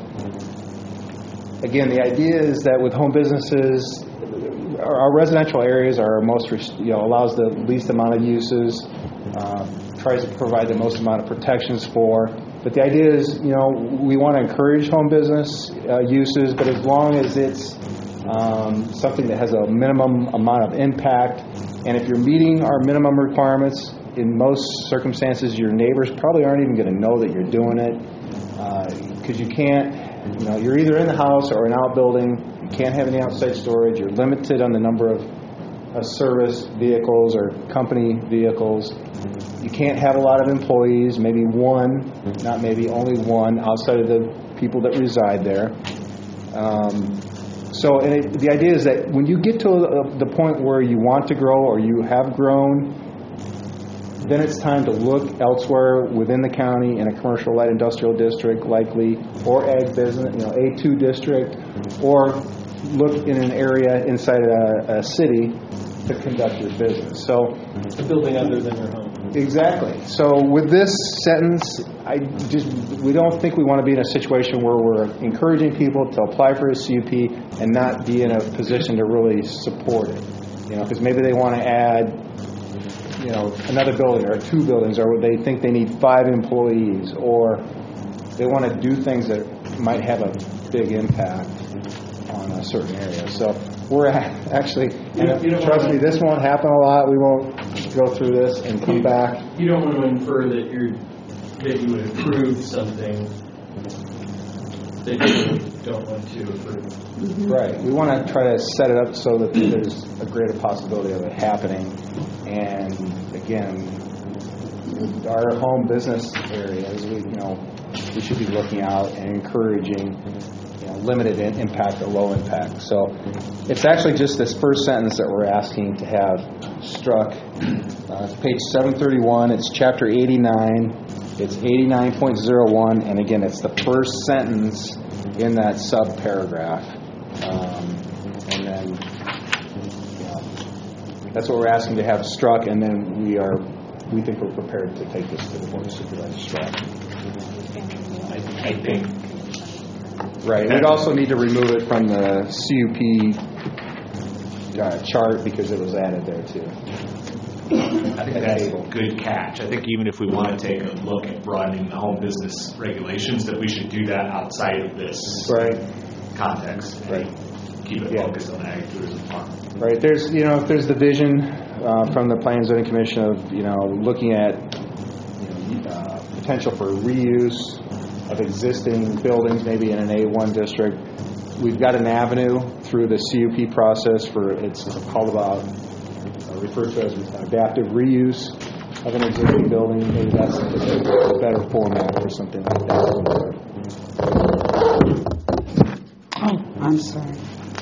Speaker 3: again, the idea is that with home businesses, our, our residential areas are our most, you know, allows the least amount of uses, uh, tries to provide the most amount of protections for. But the idea is, you know, we want to encourage home business uh, uses, but as long as it's um, something that has a minimum amount of impact, and if you're meeting our minimum requirements, in most circumstances, your neighbors probably aren't even going to know that you're doing it, because uh, you can't, you know, you're either in the house or an outbuilding, you can't have any outside storage, you're limited on the number of uh, service vehicles or company vehicles. You can't have a lot of employees, maybe one, not maybe, only one, outside of the people that reside there. Um, so and it, the idea is that when you get to a, the point where you want to grow or you have grown, then it's time to look elsewhere within the county in a commercial light industrial district likely, or ag business, you know, A two district, or look in an area inside a, a city to conduct your business. So
Speaker 5: a building other than your home.
Speaker 3: Exactly. So with this sentence, I just we don't think we want to be in a situation where we're encouraging people to apply for a C U P and not be in a position to really support it. You know, because maybe they want to add, you know, another building or two buildings, or they think they need five employees, or they want to do things that might have a big impact on a certain area. So we're actually,
Speaker 5: You don't- you don't
Speaker 3: trust
Speaker 5: wanna-
Speaker 3: me, this won't happen a lot. We won't go through this and come back.
Speaker 5: You don't want to infer that you're that you would approve something that you don't want to approve.
Speaker 3: Right. We want to try to set it up so that there's a greater possibility of it happening. And again, our home business areas, we you know we should be looking out and encouraging, you know, limited in impact or low impact. So it's actually just this first sentence that we're asking to have struck. Uh, it's page seven thirty-one. It's chapter eighty-nine. It's eighty-nine point oh one, and again, it's the first sentence in that sub-paragraph. Um, and then, you know, that's what we're asking to have struck, and then we are, we think we're prepared to take this to the Board of Supervisors struck.
Speaker 9: I, I think.
Speaker 3: Right. We'd also need to remove it from the C U P uh, chart because it was added there too.
Speaker 9: I think that's a good catch. I think even if we want to take a look at broadening the home business regulations, that we should do that outside of this
Speaker 3: right.
Speaker 9: context.
Speaker 3: Right.
Speaker 9: Keep it
Speaker 3: Yeah.
Speaker 9: focused on agritourism farm.
Speaker 3: Right. There's, you know, if there's the vision uh, from the Planning and Zoning Commission of, you know, looking at you know, uh, potential for reuse of existing buildings, maybe in an A one district. We've got an avenue through the C U P process for, it's called about, uh, referred to as adaptive reuse of an existing building. Maybe that's a better format for something like that.
Speaker 7: Oh, I'm sorry.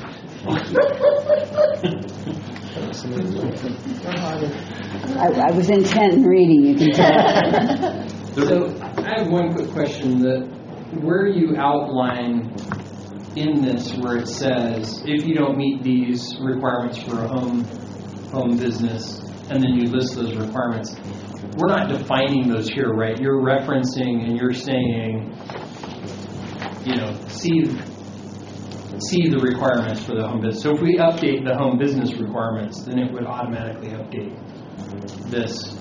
Speaker 7: I, I was intent in reading, you can tell.
Speaker 5: So I have one quick question. That where you outline in this where it says if you don't meet these requirements for a home home business, and then you list those requirements, we're not defining those here, right? You're referencing and you're saying, you know, see see the requirements for the home business. So if we update the home business requirements, then it would automatically update this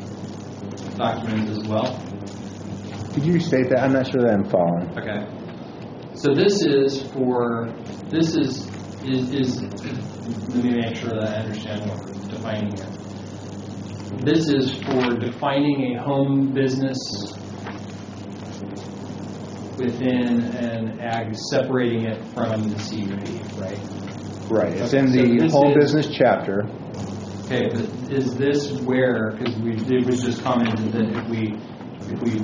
Speaker 5: document as well.
Speaker 3: Could you restate that? I'm not sure that I'm following.
Speaker 5: Okay. So this is for, this is, is, is, let me make sure that I understand what we're defining here. This is for defining a home business within an ag, separating it from the C U P, right?
Speaker 3: Right. It's in
Speaker 5: So
Speaker 3: the
Speaker 5: this
Speaker 3: home
Speaker 5: is-
Speaker 3: business chapter.
Speaker 5: Okay, but is this where, because we, it was just commented that if we, if we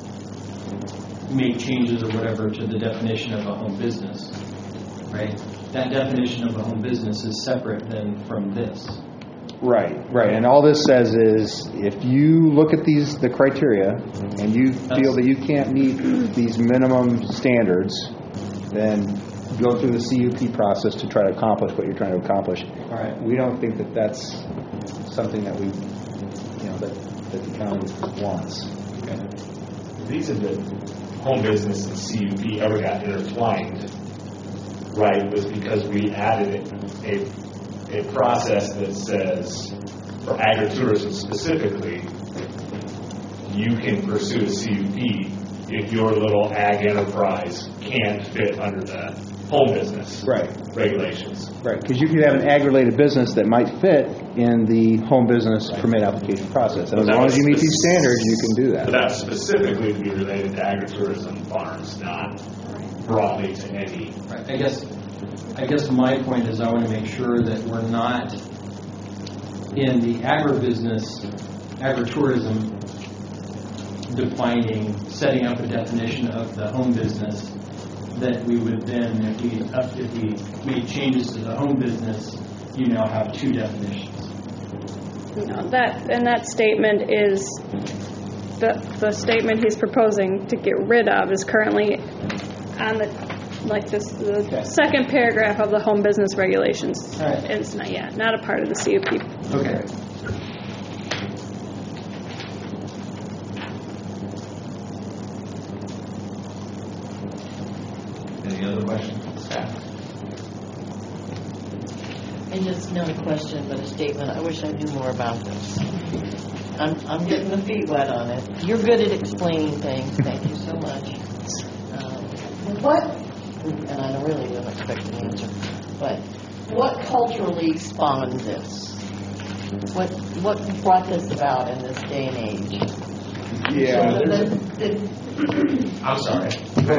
Speaker 5: make changes or whatever to the definition of a home business, right? That definition of a home business is separate then from this.
Speaker 3: Right, right. And all this says is if you look at these, the criteria, and you feel that you can't meet these minimum standards, then go through the C U P process to try to accomplish what you're trying to accomplish.
Speaker 5: All right.
Speaker 3: We don't think that that's something that we, you know, that, that the county wants.
Speaker 1: Okay. The reason that home business and C U P ever got intertwined, right, was because we added a a process that says, for agritourism specifically, you can pursue a C U P if your little ag enterprise can't fit under the home business
Speaker 3: right.
Speaker 1: regulations.
Speaker 3: Right, because you could have an ag-related business that might fit in the home business right. permit application process. And as long as you meet these standards, you can do that.
Speaker 1: But that's specifically to be related to agritourism farms, not broadly to any.
Speaker 5: Right. I guess I guess my point is I want to make sure that we're not in the agribusiness, agritourism, defining, setting up a definition of the home business that we would then, if we, if we made changes to the home business, you now have two definitions.
Speaker 8: No, that, and that statement is, the, the statement he's proposing to get rid of is currently on the like this, the okay. second paragraph of the home business regulations.
Speaker 5: All right.
Speaker 8: It's not yet, not a part of the C U P.
Speaker 5: Okay.
Speaker 9: Any other questions from staff?
Speaker 6: And just not a question, but a statement. I wish I knew more about this. I'm, I'm getting the feet wet on it. You're good at explaining things. Thank you so much. Um, what? And I really don't expect an answer, but what culturally spawned this? What what brought this about in this day and age?
Speaker 1: Yeah.
Speaker 6: So the, the,
Speaker 1: I'm sorry.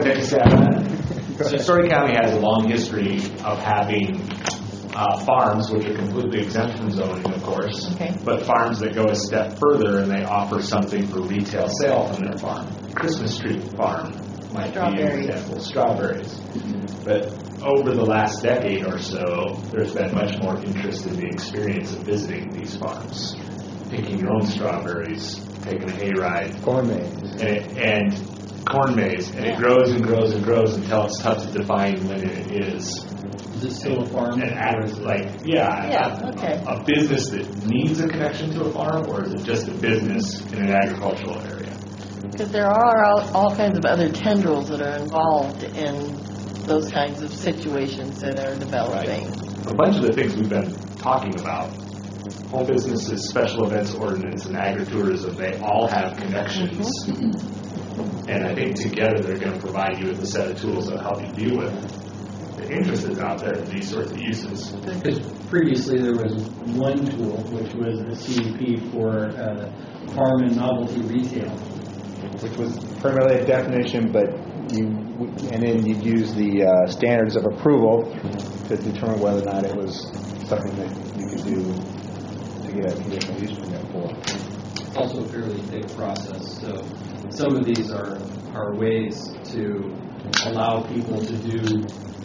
Speaker 1: So Story County has a long history of having uh, farms, which are completely exempt from zoning, of course,
Speaker 6: okay.
Speaker 1: but farms that go a step further and they offer something for retail sale from their farm. Christmas Tree Farm might be an example. Strawberries. But over the last decade or so, there's been much more interest in the experience of visiting these farms, picking your own strawberries, taking a hayride.
Speaker 3: Corn maze.
Speaker 1: And, and corn maze. And yeah. it grows and grows and grows until it's tough to define when it is.
Speaker 5: Is it still a farm?
Speaker 1: And act, like, yeah,
Speaker 6: yeah
Speaker 1: a,
Speaker 6: okay.
Speaker 1: a business that needs a connection to a farm, or is it just a business in an agricultural area?
Speaker 6: Because there are all, all kinds of other tendrils that are involved in those kinds of situations that are developing.
Speaker 1: Right. A bunch of the things we've been talking about, home businesses, special events ordinance, and agritourism, they all have connections. Mm-hmm. And I think together they're going to provide you with a set of tools that help you deal with the interest that's out there in these sorts of uses.
Speaker 5: Because previously there was one tool, which was the C U P for uh, farm and novelty retail.
Speaker 3: Which was primarily a definition, but you, and then you'd use the uh, standards of approval to determine whether or not it was something that you could do to get a conditional use permit for.
Speaker 5: It's also a fairly big process, so some of these are, are ways to allow people to do,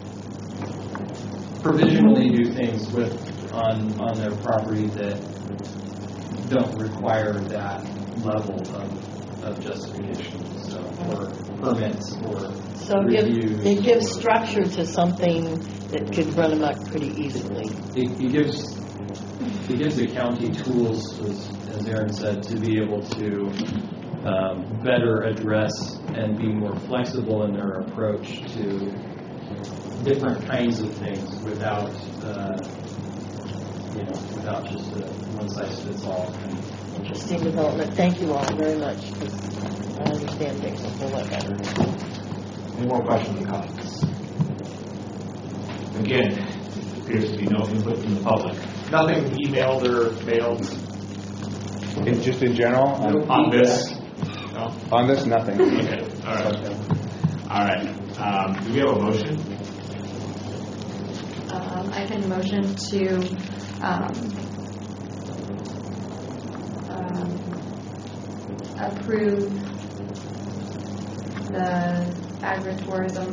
Speaker 5: provisionally do things with on, on their property that don't require that level of of justification, so, or permits, or
Speaker 6: so
Speaker 5: reviews.
Speaker 6: Give, it gives structure to something that could run amok pretty easily.
Speaker 5: It, it gives it gives the county tools, as, as Aaron said, to be able to um, better address and be more flexible in their approach to different kinds of things without, uh, you know, without just a one-size-fits-all kind of.
Speaker 6: Interesting development. Thank you all very much. I understand things a whole lot better.
Speaker 1: Any more questions or comments? Again, there appears to be no input from the public. Nothing emailed or mailed
Speaker 3: In, just in general? On,
Speaker 1: on this? No?
Speaker 3: on this, nothing.
Speaker 1: Okay, all right. All right. Um, do we have a motion?
Speaker 2: Um, I can motion to um, um, approve the agritourism.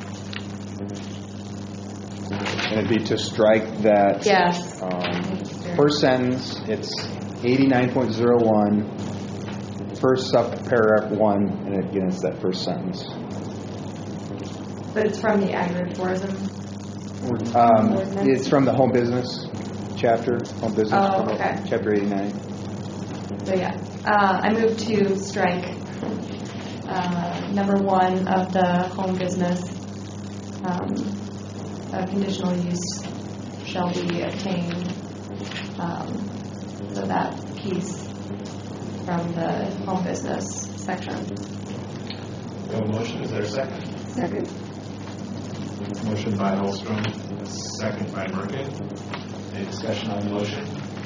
Speaker 3: And it'd be to strike that
Speaker 2: Yes.
Speaker 3: um, first sentence, it's eighty-nine point oh one, first subparagraph one, and again, it's that first sentence.
Speaker 2: But it's from the agritourism.
Speaker 3: Um,
Speaker 2: Ordinance?
Speaker 3: it's from the home business chapter, home business,
Speaker 2: Oh, okay.
Speaker 3: chapter eighty-nine.
Speaker 2: So yeah, uh, I move to strike uh, number one of the home business. Um, a conditional use shall be obtained. Um, so that piece from the home business section.
Speaker 1: We have a motion. Is there a second?
Speaker 7: Second.
Speaker 1: Motion by Holstrom, second by Merkin. Any discussion on the motion?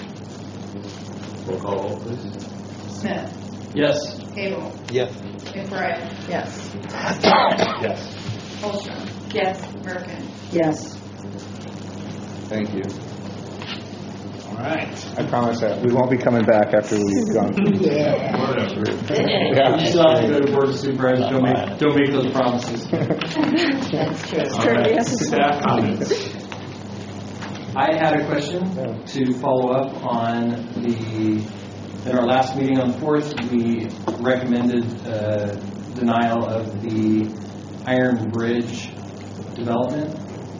Speaker 1: Roll call vote, please.
Speaker 2: Smith.
Speaker 5: Yes.
Speaker 2: Cable.
Speaker 11: Yes.
Speaker 2: McBride.
Speaker 6: Yes.
Speaker 1: Yes.
Speaker 2: Holstrom. Yes. Merkin.
Speaker 7: Yes.
Speaker 3: Thank you.
Speaker 1: All right.
Speaker 3: I promise that we won't be coming back after we've gone.
Speaker 7: Yeah.
Speaker 1: Whatever.
Speaker 5: You still have to go to Board of Supervisors. Don't make, don't make those promises.
Speaker 7: That's true.
Speaker 1: All right. Staff comments.
Speaker 5: I had a question to follow up on the, in our last meeting on the fourth, we recommended uh, denial of the Iron Bridge development.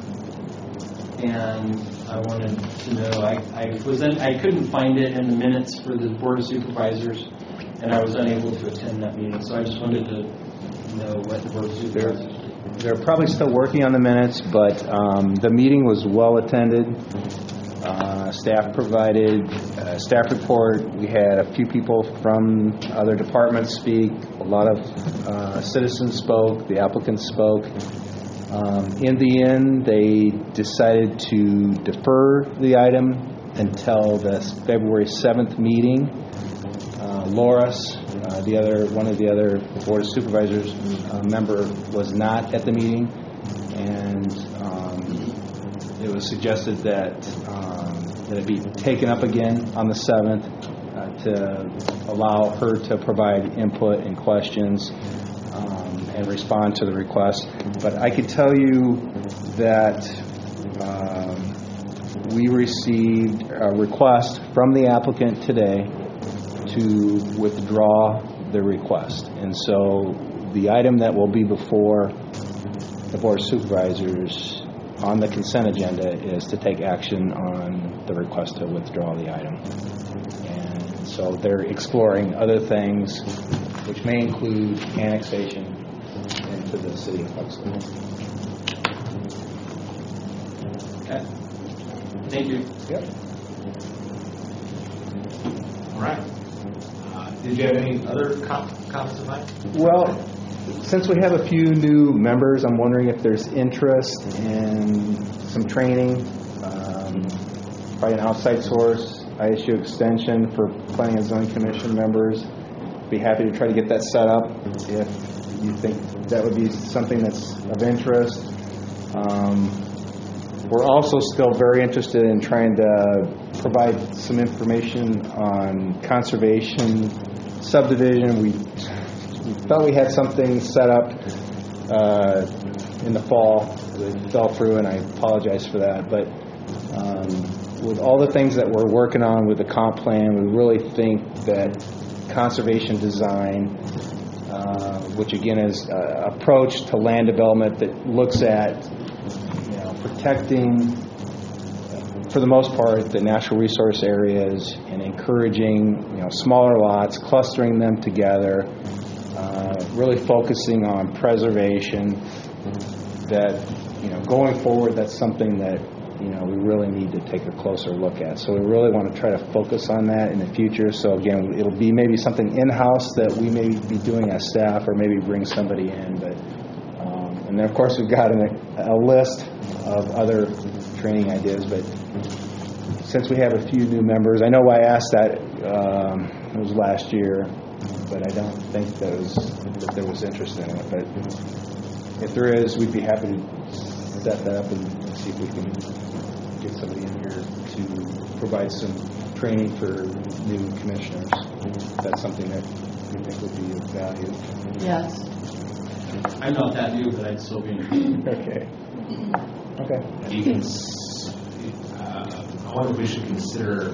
Speaker 5: And I wanted to know, I, I wasn't, I couldn't find it in the minutes for the Board of Supervisors, and I was unable to attend that meeting. So I just wanted to know what the Board of Supervisors did.
Speaker 3: They're probably still working on the minutes, but um, the meeting was well attended. Uh, staff provided a staff report. We had a few people from other departments speak. A lot of uh, citizens spoke. The applicants spoke. Um, in the end, they decided to defer the item until the February seventh meeting. Uh, Loris, uh, the other one of the other Board of Supervisors uh, member, was not at the meeting, and um, it was suggested that um, that it be taken up again on the seventh uh, to allow her to provide input and questions um, and respond to the request. But I could tell you that um, we received a request from the applicant today to withdraw the request. And so the item that will be before the Board of Supervisors on the consent agenda is to take action on the request to withdraw the item. And so they're exploring other things, which may include annexation into the city of Huxley.
Speaker 5: Okay. Thank you.
Speaker 3: Yep.
Speaker 1: All right. Uh, did you have any other com- comments of mine?
Speaker 3: Well, since we have a few new members, I'm wondering if there's interest in some training, um, probably an outside source, I S U extension for Planning and Zoning Commission members. Be happy to try to get that set up if you think that would be something that's of interest. Um, we're also still very interested in trying to provide some information on conservation subdivision. We, we thought we had something set up uh, in the fall. It fell through, and I apologize for that. But um, with all the things that we're working on with the comp plan, we really think that conservation design, uh, which again is an approach to land development that looks at you know, protecting, for the most part, the natural resource areas and encouraging you know, smaller lots, clustering them together, uh, really focusing on preservation. That you know, going forward, that's something that you know we really need to take a closer look at. So we really want to try to focus on that in the future. So again, it'll be maybe something in-house that we may be doing as staff, or maybe bring somebody in. But um, And then, of course, we've got a, a list of other training ideas, but since we have a few new members, I know I asked that, um, it was last year, but I don't think that, was, that there was interest in it. But if there is, we'd be happy to set that up and see if we can get somebody in here to provide some training for new commissioners. That's something that we think would be of value.
Speaker 6: Yes.
Speaker 5: I'm not that new, but I'd still be interested.
Speaker 3: Okay. Okay.
Speaker 9: You can, s- uh, I wonder if we should consider,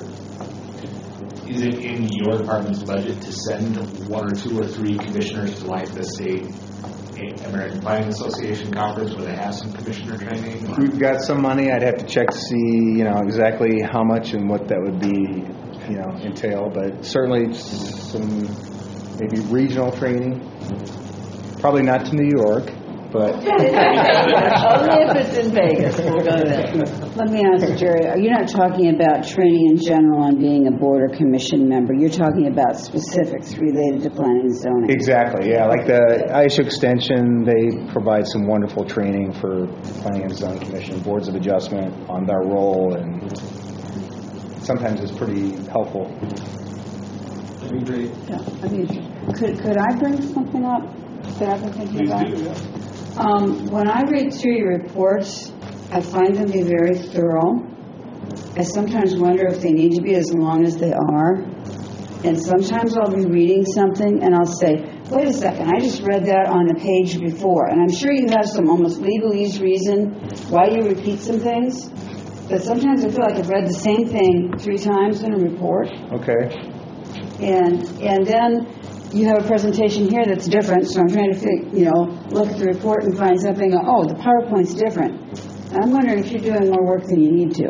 Speaker 9: is it in your department's budget to send one or two or three commissioners to like the state American Planning Association conference where they have some commissioner training? Or?
Speaker 3: We've got some money. I'd have to check to see, you know, exactly how much and what that would be, you know, entail. But certainly some maybe regional training. Probably not to New York, but
Speaker 6: Only if it's in Vegas. We'll go there.
Speaker 7: Let me ask Jerry, are you not talking about training in general on being a board or commission member? You're talking about specifics related to planning and zoning.
Speaker 3: exactly, yeah. Like the I S U Extension, they provide some wonderful training for Planning and Zoning Commission, boards of adjustment on their role, and sometimes it's pretty helpful.
Speaker 5: That'd be great.
Speaker 7: Yeah, I mean, could, could I bring something up that I've been thinking
Speaker 9: Please
Speaker 7: about?
Speaker 9: do.
Speaker 7: Um, when I read through your reports, I find them to be very thorough. I sometimes wonder if they need to be as long as they are. And sometimes I'll be reading something and I'll say, wait a second, I just read that on the page before. And I'm sure you have some almost legalese reason why you repeat some things. But sometimes I feel like I've read the same thing three times in a report.
Speaker 3: Okay.
Speaker 7: And and then you have a presentation here that's different, so I'm trying to fig, you know, look at the report and find something, oh, the PowerPoint's different. And I'm wondering if you're doing more work than you need to.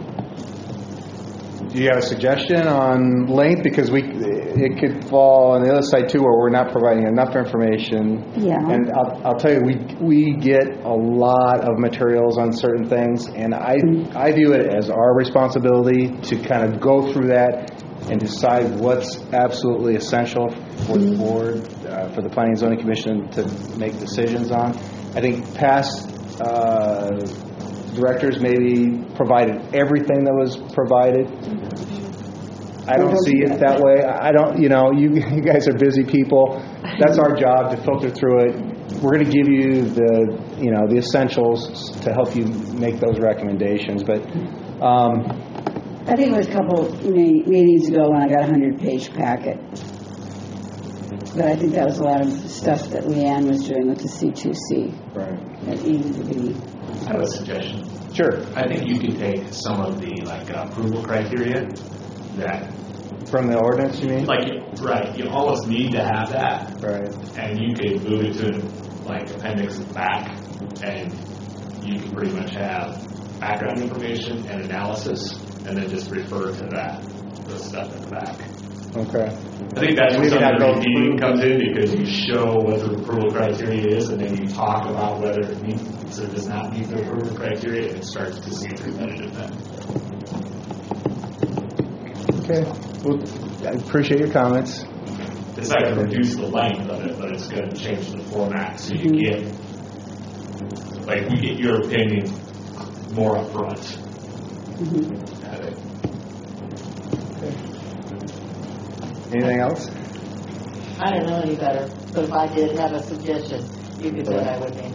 Speaker 3: Do you have a suggestion on length? Because we, it could fall on the other side too, where we're not providing enough information.
Speaker 7: Yeah.
Speaker 3: And I'll, I'll tell you, we we get a lot of materials on certain things, and I I view it as our responsibility to kind of go through that and decide what's absolutely essential for the board, uh, for the Planning and Zoning Commission to make decisions on. I think past uh, directors maybe provided everything that was provided. I don't see it that way. I don't, you know, you, you guys are busy people. That's our job, to filter through it. We're going to give you the, you know, the essentials to help you make those recommendations. But um,
Speaker 7: I think it was a couple me- meetings ago when I got a hundred-page packet. But I think that was a lot of stuff that Leanne was doing with the C two C.
Speaker 3: Right.
Speaker 7: That needed to be.
Speaker 9: I have a suggestion.
Speaker 3: Sure.
Speaker 9: I think you could take some of the like uh, approval criteria that,
Speaker 3: From the ordinance, you mean?
Speaker 9: like, you- right, you almost need to have that,
Speaker 3: Right.
Speaker 9: and you could move it to like appendix at the back, and you can pretty much have background information and analysis, and then just refer to that, the stuff in the back.
Speaker 3: Okay.
Speaker 9: I think that's where
Speaker 3: Maybe
Speaker 9: some
Speaker 3: not
Speaker 9: of
Speaker 3: go
Speaker 9: the repeating
Speaker 3: through.
Speaker 9: comes in, because you show what the approval criteria is, and then you talk about whether it meets or does not meet the approval criteria, and it starts to seem repetitive then.
Speaker 3: Okay. Well, I appreciate your comments.
Speaker 9: It's not going to reduce the length of it, but it's going to change the format, so you get, like, we get your opinion more up front.
Speaker 7: Mm-hmm.
Speaker 9: At it.
Speaker 3: Anything else?
Speaker 6: I don't know any better, but if I did have a suggestion, you could bet I would make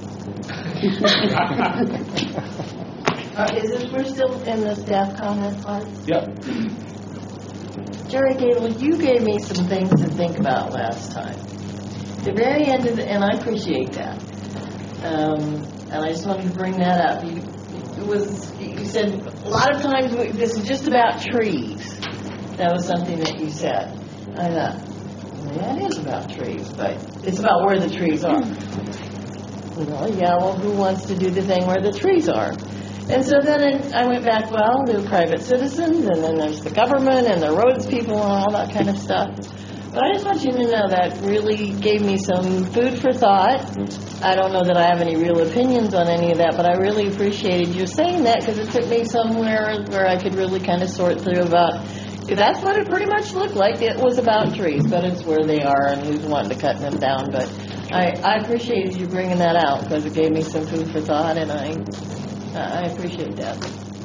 Speaker 6: it. uh, is this, we're still in the staff comment part?
Speaker 9: Yep.
Speaker 6: Jerry Gable, you gave me some things to think about last time. The very end of the, and I appreciate that. Um, and I just wanted to bring that up. You, it was, you said a lot of times we, this is just about trees. That was something that you said. I thought, yeah, it is about trees, but it's about where the trees are. Well, yeah, well, who wants to do the thing where the trees are? And so then I went back, well, there are private citizens, and then there's the government, and the roads people, and all that kind of stuff. But I just want you to know that really gave me some food for thought. I don't know that I have any real opinions on any of that, but I really appreciated you saying that, because it took me somewhere where I could really kind of sort through about, if that's what it pretty much looked like. It was about trees, but it's where they are and who's wanting to cut them down. But I, I appreciated you bringing that out because it gave me some food for thought, and I, I appreciate that.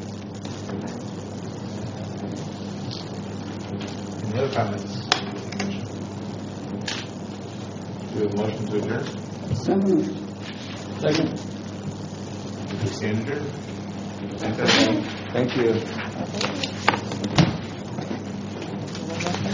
Speaker 9: Any other comments? Do we have a motion to adjourn?
Speaker 7: So moved.
Speaker 5: Second.
Speaker 9: We stand adjourned. Thank you.
Speaker 3: Thank you.